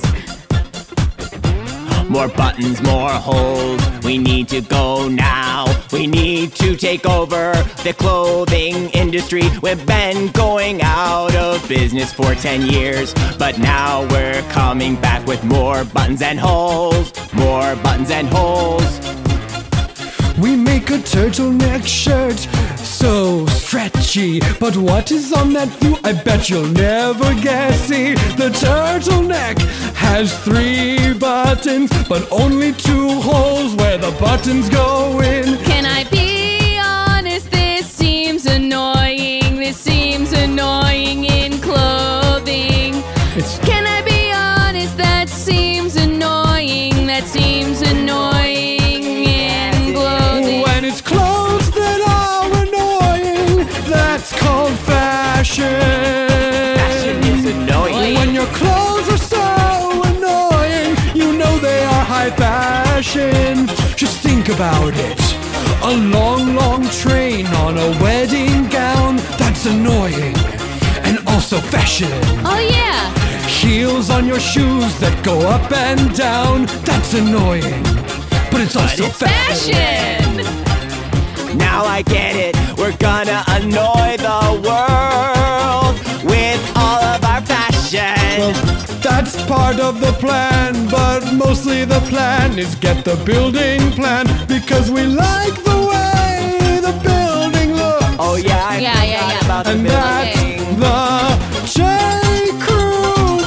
More buttons, more holes. We need to go now. We need to take over the clothing industry. We've been going out of business for 10 years, but now we're coming back with more buttons and holes. More buttons and holes. We make a turtleneck shirt, so stretchy. But what is on that view? I bet you'll never guess. See, the turtleneck has 3 buttons, but only 2 holes where the buttons go in. Can I be honest? This seems annoying. This seems annoying in clothing. Can I be honest? That seems annoying. That seems annoying. When it's clothes that are annoying, that's called fashion. Fashion is annoying. When your clothes are so annoying, you know they are high fashion. Just think about it. A long, long train on a wedding gown, that's annoying. And also fashion. Oh, yeah. Heels on your shoes that go up and down, that's annoying. but it's also fashion. Now I get it. We're gonna annoy the world with all of our fashion. That's part of the plan, but mostly the plan is get the building plan because we like the way the building looks. Oh yeah, I forgot about the and building. That's the J. Crew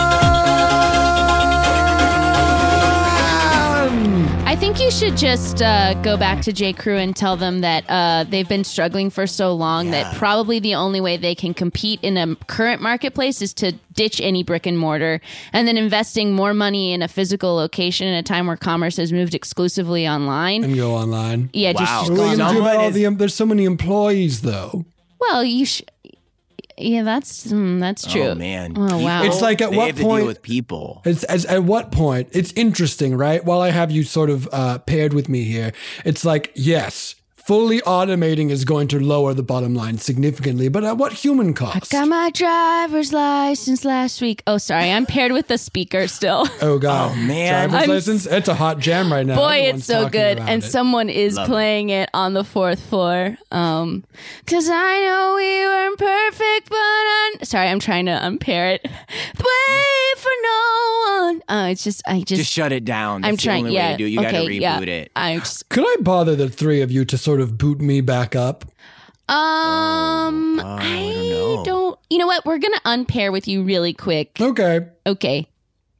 plan. I think you should just go back to J. Crew and tell them that they've been struggling for so long that probably the only way they can compete in a current marketplace is to ditch any brick and mortar and then investing more money in a physical location in a time where commerce has moved exclusively online. And go online. Yeah, What just are we gonna do about all there's so many employees though. well, you should. Yeah, that's true. Oh man. Oh wow. It's like at They what have to point deal with people. It's at what point? It's interesting, right? While I have you sort of paired with me here, it's like yes, fully automating is going to lower the bottom line significantly, but at what human cost? Got my driver's license last week. Oh, sorry, I'm paired with the speaker still. Oh god, man. driver's license. It's a hot jam right now. Boy, Everyone's it's so talking good, about and it. someone is Love playing it on the 4th floor. 'Cause I know we weren't perfect, but sorry, I'm trying to unpair it. Wait for no one. It's just Just shut it down. That's I'm the trying. only way to do it. You okay, gotta reboot it. I just Could I bother the three of you to sort of boot me back up? I know. don't. You know what? We're gonna unpair with you really quick. Okay. Okay.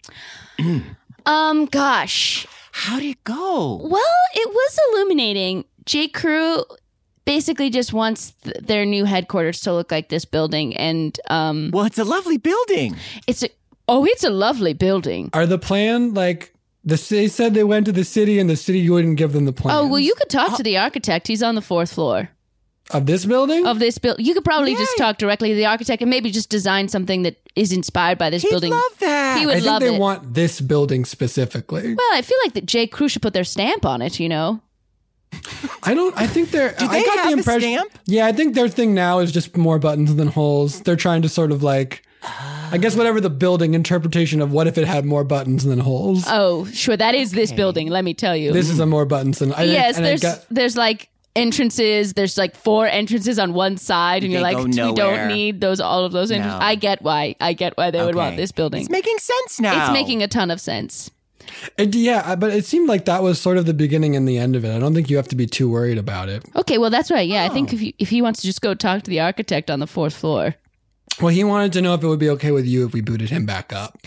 Gosh. How'd it go? Well, it was illuminating. J. Crew basically just wants their new headquarters to look like this building, and Well, it's a lovely building. it's a lovely building. Are the plan like they said they went to the city and the city wouldn't give them the plan? Oh well, you could talk to the architect. He's on the 4th floor of this building. of this building. You could probably just talk directly to the architect and maybe just design something that is inspired by this He'd building. love that. He would I think love they it. want this building specifically. Well, I feel like that J. Crew should put their stamp on it. You know. I think they're. Do I they got have the a impression. stamp? Yeah, I think their thing now is just more buttons than holes. They're trying to sort of like, I guess whatever the building interpretation of what if it had more buttons than holes. Oh, sure. That is this building. Let me tell you. This is a more buttons than. Yes, there's like entrances. There's like 4 entrances on one side, and you're They like, go we don't nowhere. need all of those entrances. No. I get why they would want Okay. this building. It's making sense now. It's making a ton of sense. But it seemed like that was sort of the beginning and the end of it. I don't think you have to be too worried about it. Okay, well that's right. Yeah, I Oh. think if he wants to just go talk to the architect on the 4th floor. Well, he wanted to know if it would be okay with you if we booted him back up.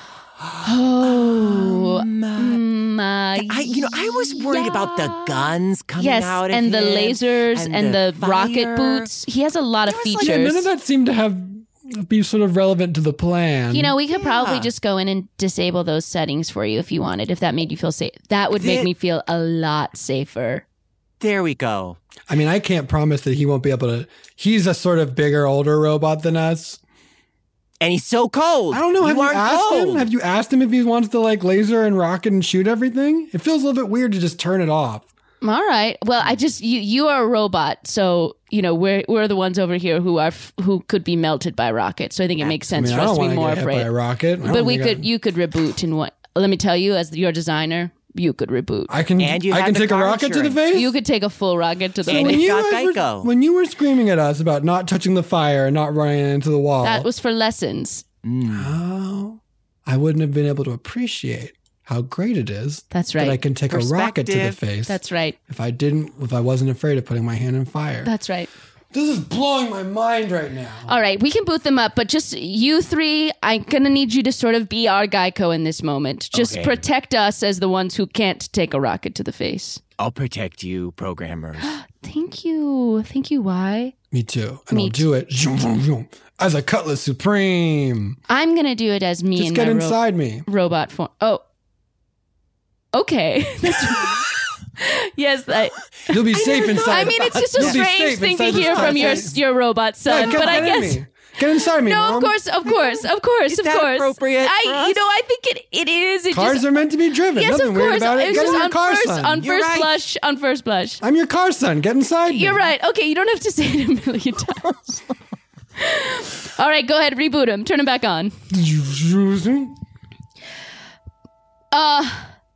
Oh, I was worried about the guns coming yes, out of and the him, lasers and the rocket fire. boots. He has a lot of features. Yeah, none of that seemed to be sort of relevant to the plan. You know, we could probably just go in and disable those settings for you if you wanted, if that made you feel safe. That would make me feel a lot safer. There we go. I mean, I can't promise that he won't be able to. He's a sort of bigger, older robot than us. And he's so cold. I don't know. Have you aren't asked cold. him? Have you asked him if he wants to like laser and rocket and shoot everything? It feels a little bit weird to just turn it off. All right. Well, you are a robot, so you know we're the ones over here who could be melted by rockets. So I think it makes sense I for us don't to be want more get hit by afraid. a rocket. I But don't we think you could reboot and what? Let me tell you, as your designer, you could reboot. I can. And you I had can the take a car rocket to the insurance. face. You could take a full rocket to the And face. you guys got were- Geico. when you were screaming at us about not touching the fire and not running into the wall, That was for lessons. oh, I wouldn't have been able to appreciate how great it is. That's right. That I can take a rocket to the Perspective. face. That's right. If I wasn't afraid of putting my hand in fire. That's right. This is blowing my mind right now. All right, we can boot them up, but just you three, I'm going to need you to sort of be our Geico in this moment. Just Okay. protect us as the ones who can't take a rocket to the face. I'll protect you, programmers. Thank you. Thank you, why? Me too. And Me I'll do it zoom, zoom, zoom, as a Cutlass Supreme. I'm going to do it as me Just and get my inside me. robot form. Oh. Okay. Yes, You'll be safe inside. I mean, it's just a You'll be strange safe thing to inside this hear from podcast. your robot son, Yeah, but I get in guess me. Get inside me. no, Mom. of course, Is that appropriate for us? I think it is. It Cars just, are meant to be driven. yes, Nothing of weird course. about it. It was Get just in your on car, first, son. on You're first right. blush. On first blush. I'm your car, son. Get inside me. You're right. Okay, you don't have to say it a million times. All right, go ahead, reboot him. Turn him back on.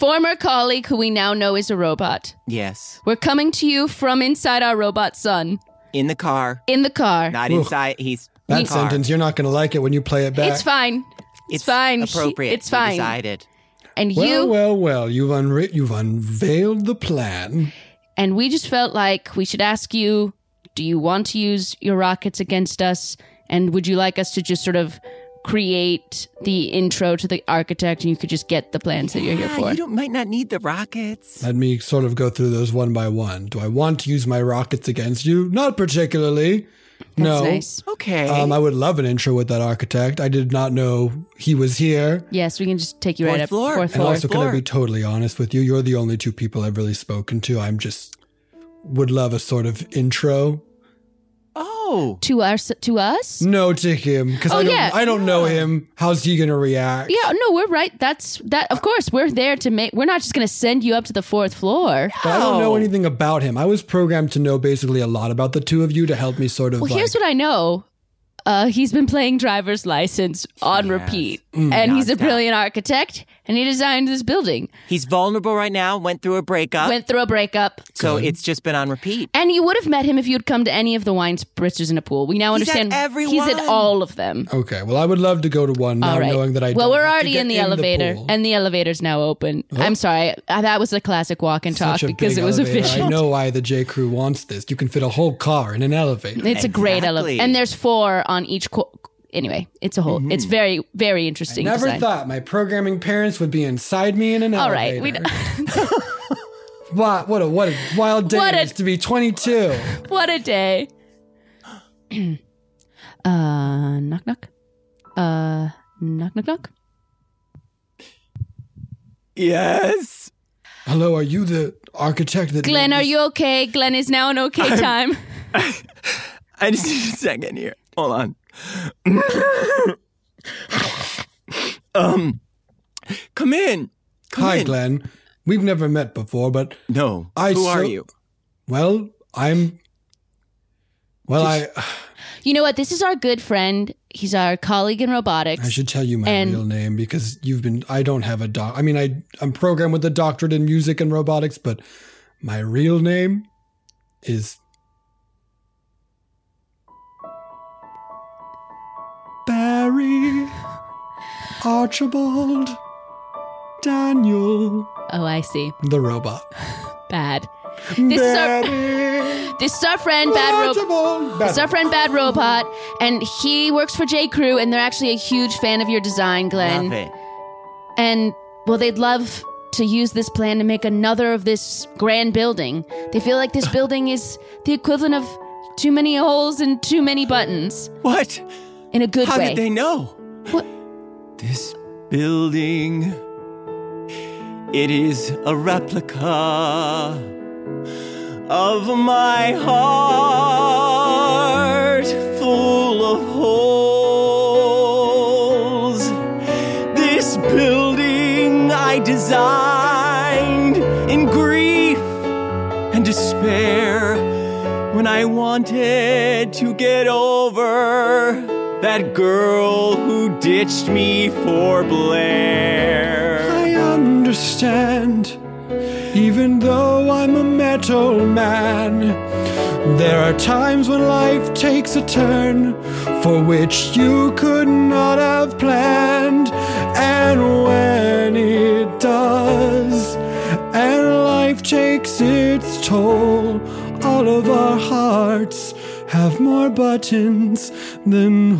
former colleague who we now know is a robot. Yes. We're coming to you from inside our robot son. In the car. In the car. Not inside. He's That in the car. sentence, you're not going to like it when you play it back. It's fine. It's fine. Appropriate. It's fine. We decided. And you... Well, you've unveiled the plan. And we just felt like we should ask you, do you want to use your rockets against us? And would you like us to just sort of create the intro to the architect and you could just get the plans that you're here for? You might not need the rockets. Let me sort of go through those one by one. Do I want to use my rockets against you? Not particularly. That's no. nice. Okay. I would love an intro with that architect. I did not know he was here. Yes, we can just take you right up. Fourth Fourth And floor. also, can I be totally honest with you? You're the only two people I've really spoken to. I'm just would love a sort of intro. Oh. To us? No, to him. Because I don't know him. How's he going to react? Yeah, no, we're right. Of course, we're there to make, we're not just going to send you up to the fourth floor. But I don't know anything about him. I was programmed to know basically a lot about the two of you to help me sort of Here's what I know. He's been playing driver's license on repeat. Mm. And he's a brilliant architect. And he designed this building. He's vulnerable right now. Went through a breakup. So it's just been on repeat. And you would have met him if you'd come to any of the wine spritzers in a pool. We now understand he's at all of them. Okay, well, I would love to go to one now, All right. knowing that I Well, don't we're have to already get in the elevator, pool. and the elevator's now open. I'm sorry. That was a classic walk and talk Such a because big it was elevator. efficient. I know why the J. Crew wants this. You can fit a whole car in an elevator. It's a great elevator. And there's 4 on each anyway, it's a whole. It's very, very interesting. I never design. thought my programming parents would be inside me in an All elevator. right, What a wild day it is to be 22. What a day. Knock knock. Knock knock knock. Yes. Hello, are you the architect that Glenn, are you okay? Glenn is now an okay time. I just need a second here. Hold on. Come in. Hi, Glenn. We've never met before, but no. Who are you? Well, You know what? This is our good friend. He's our colleague in robotics. I should tell you my real name because I don't have a I'm programmed with a doctorate in music and robotics, but my real name is Barry Archibald Daniel. Oh, I see. The robot. Bad. This is our friend Bad Robot. This is our friend Bad Robot, and he works for J. Crew, and they're actually a huge fan of your design, Glenn. Love it. And well, they'd love to use this plan to make another of this grand building. They feel like this building is the equivalent of too many holes and too many buttons. What? In a good way. How did they know? What? This building, it is a replica of my heart full of holes. This building I designed in grief and despair when I wanted to get over that girl who ditched me for Blair. I understand. Even though I'm a metal man, there are times when life takes a turn for which you could not have planned. And when it does, and life takes its toll, all of our hearts have more buttons than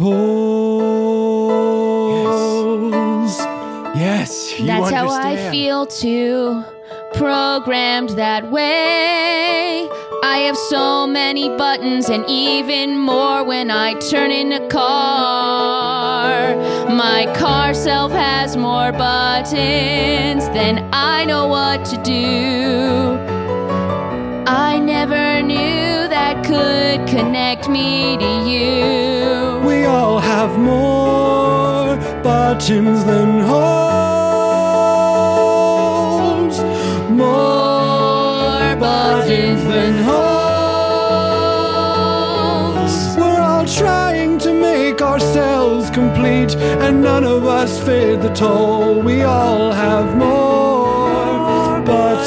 holes. Yes, you That's understand. how I feel too. Programmed that way. I have so many buttons and even more when I turn in a car. My car self has more buttons than I know what to do. I never knew that could connect me to you. We all have more buttons than holes. More buttons than holes. We're all trying to make ourselves complete, and none of us fit the toll. We all have more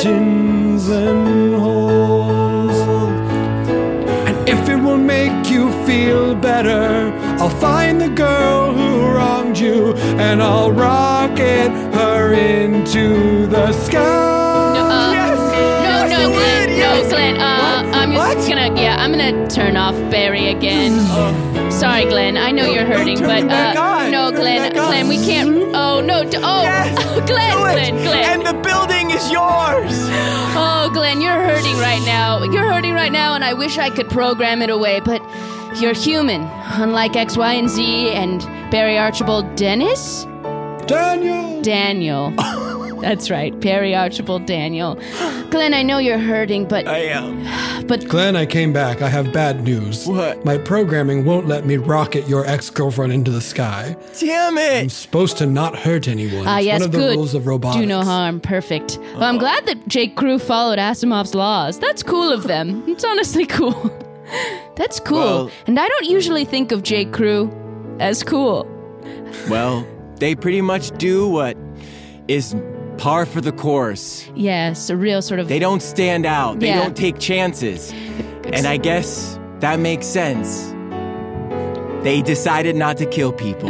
buttons and holes. And if it will make you feel better, I'll find the girl who wronged you and I'll rocket her into the sky. No, Glenn. I'm gonna turn off Barry again. Sorry, Glenn. I know you're hurting, but no, Glenn, we can't. Oh no! Glenn. And the building is yours. Oh, Glenn, you're hurting right now. And I wish I could program it away, but you're human, unlike X, Y, and Z, and Barry Archibald Dennis. Daniel. That's right, Barry Archibald Daniel. Glenn, I know you're hurting, but... I am. But Glenn, I came back. I have bad news. What? My programming won't let me rocket your ex-girlfriend into the sky. Damn it! I'm supposed to not hurt anyone. It's yes, one of the good. rules of robotics. Do no harm. Perfect. Well, I'm glad that Jake Crew followed Asimov's laws. That's cool of them. It's honestly cool. That's cool. Well, and I don't usually think of Jake Crew as cool. Well, they pretty much do what is par for the course. Yes, a real sort of... They don't stand out. They Yeah. don't take chances. And I guess that makes sense. They decided not to kill people.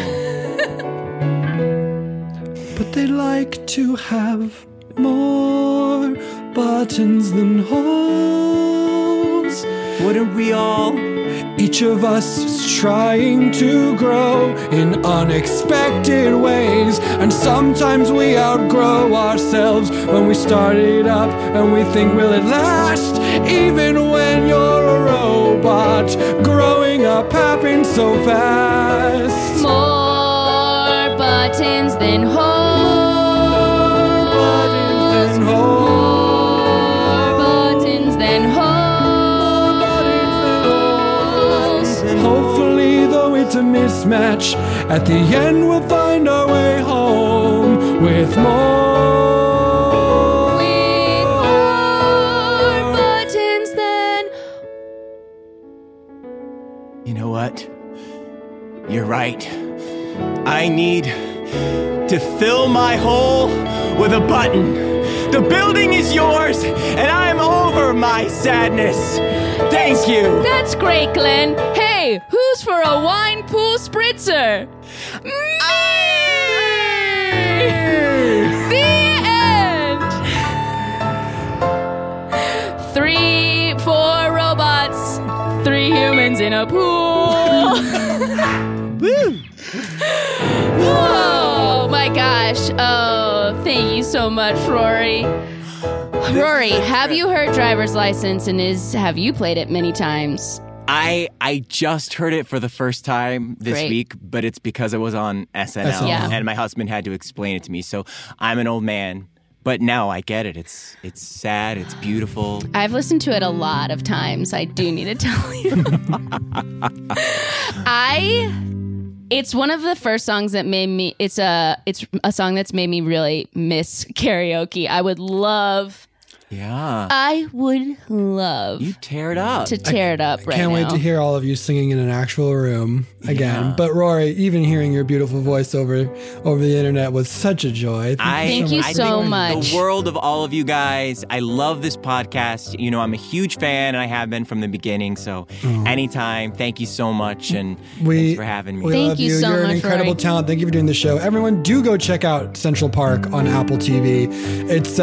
But they like to have more buttons than holes. Wouldn't we all? Each of us is trying to grow in unexpected ways. And sometimes we outgrow ourselves when we start it up and we think, will it last? Even when you're a robot, growing up happens so fast. More buttons than holes. Hopefully, though it's a mismatch, at the end we'll find our way home with more. With more buttons than... You know what? You're right. I need to fill my hole with a button. The building is yours, and I'm over my sadness. Thank you. That's great, Glenn. Hey, who's for a wine pool spritzer? Me! The end! 4 robots, 3 humans in a pool. Woo! Oh my gosh. Oh, thank you so much, Rory. Rory, have you heard Driver's License, and have you played it many times? I just heard it for the first time this Great. week, but it's because it was on SNL, Yeah. and my husband had to explain it to me. So I'm an old man, but now I get it. It's sad. It's beautiful. I've listened to it a lot of times. I do need to tell you. It's one of the first songs that made me. It's a song that's made me really miss karaoke. I would love You tear it up. to tear it up right Can't now. wait to hear all of you singing in an actual room again. Yeah. But Rory, even hearing your beautiful voice over the internet was such a joy. Thank you so think much. The world of all of you guys. I love this podcast. You know, I'm a huge fan, and I have been from the beginning. So anytime, thank you so much, and thanks for having me. We Thank love you you. so You're an much, incredible Rory. talent. Thank you for doing the show. Everyone, do go check out Central Park on Apple TV. It's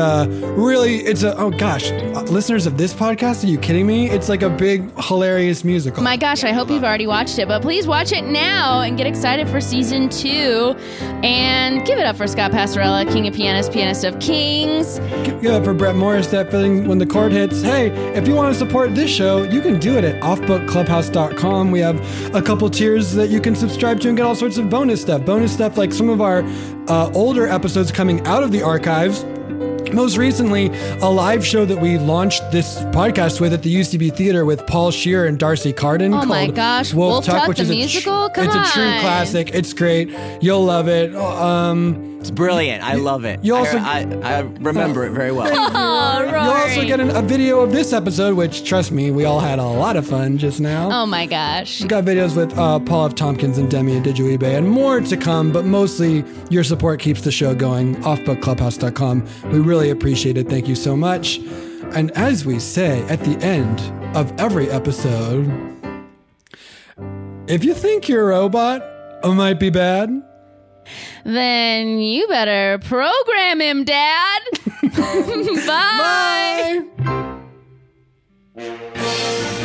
listeners of this podcast, are you kidding me? It's like a big, hilarious musical. My gosh, I hope you've already watched it, but please watch it now and get excited for season 2. And give it up for Scott Passarella, King of Pianists, Pianist of Kings. Give it up for Brett Morris, that feeling when the chord hits. Hey, if you want to support this show, you can do it at offbookclubhouse.com. We have a couple tiers that you can subscribe to and get all sorts of bonus stuff. Bonus stuff like some of our older episodes coming out of the archives. Most recently, a live show that we launched this podcast with at the UCB Theater with Paul Scheer and Darcy Carden. Oh my called gosh, Wolf Wolf Tuck, Tuck, which the is musical? Come it's on. a true classic. It's great. You'll love it. It's brilliant. I love it. You also- I remember it very well. Oh, Rory. You'll also get a video of this episode, which, trust me, we all had a lot of fun just now. Oh my gosh. We've got videos with Paul F. Tompkins and Demi and Digiweebay and more to come, but mostly your support keeps the show going. Offbookclubhouse.com. We really appreciate it. Thank you so much. And as we say at the end of every episode, if you think your robot might be bad, Then you better program him, Dad. Bye. bye.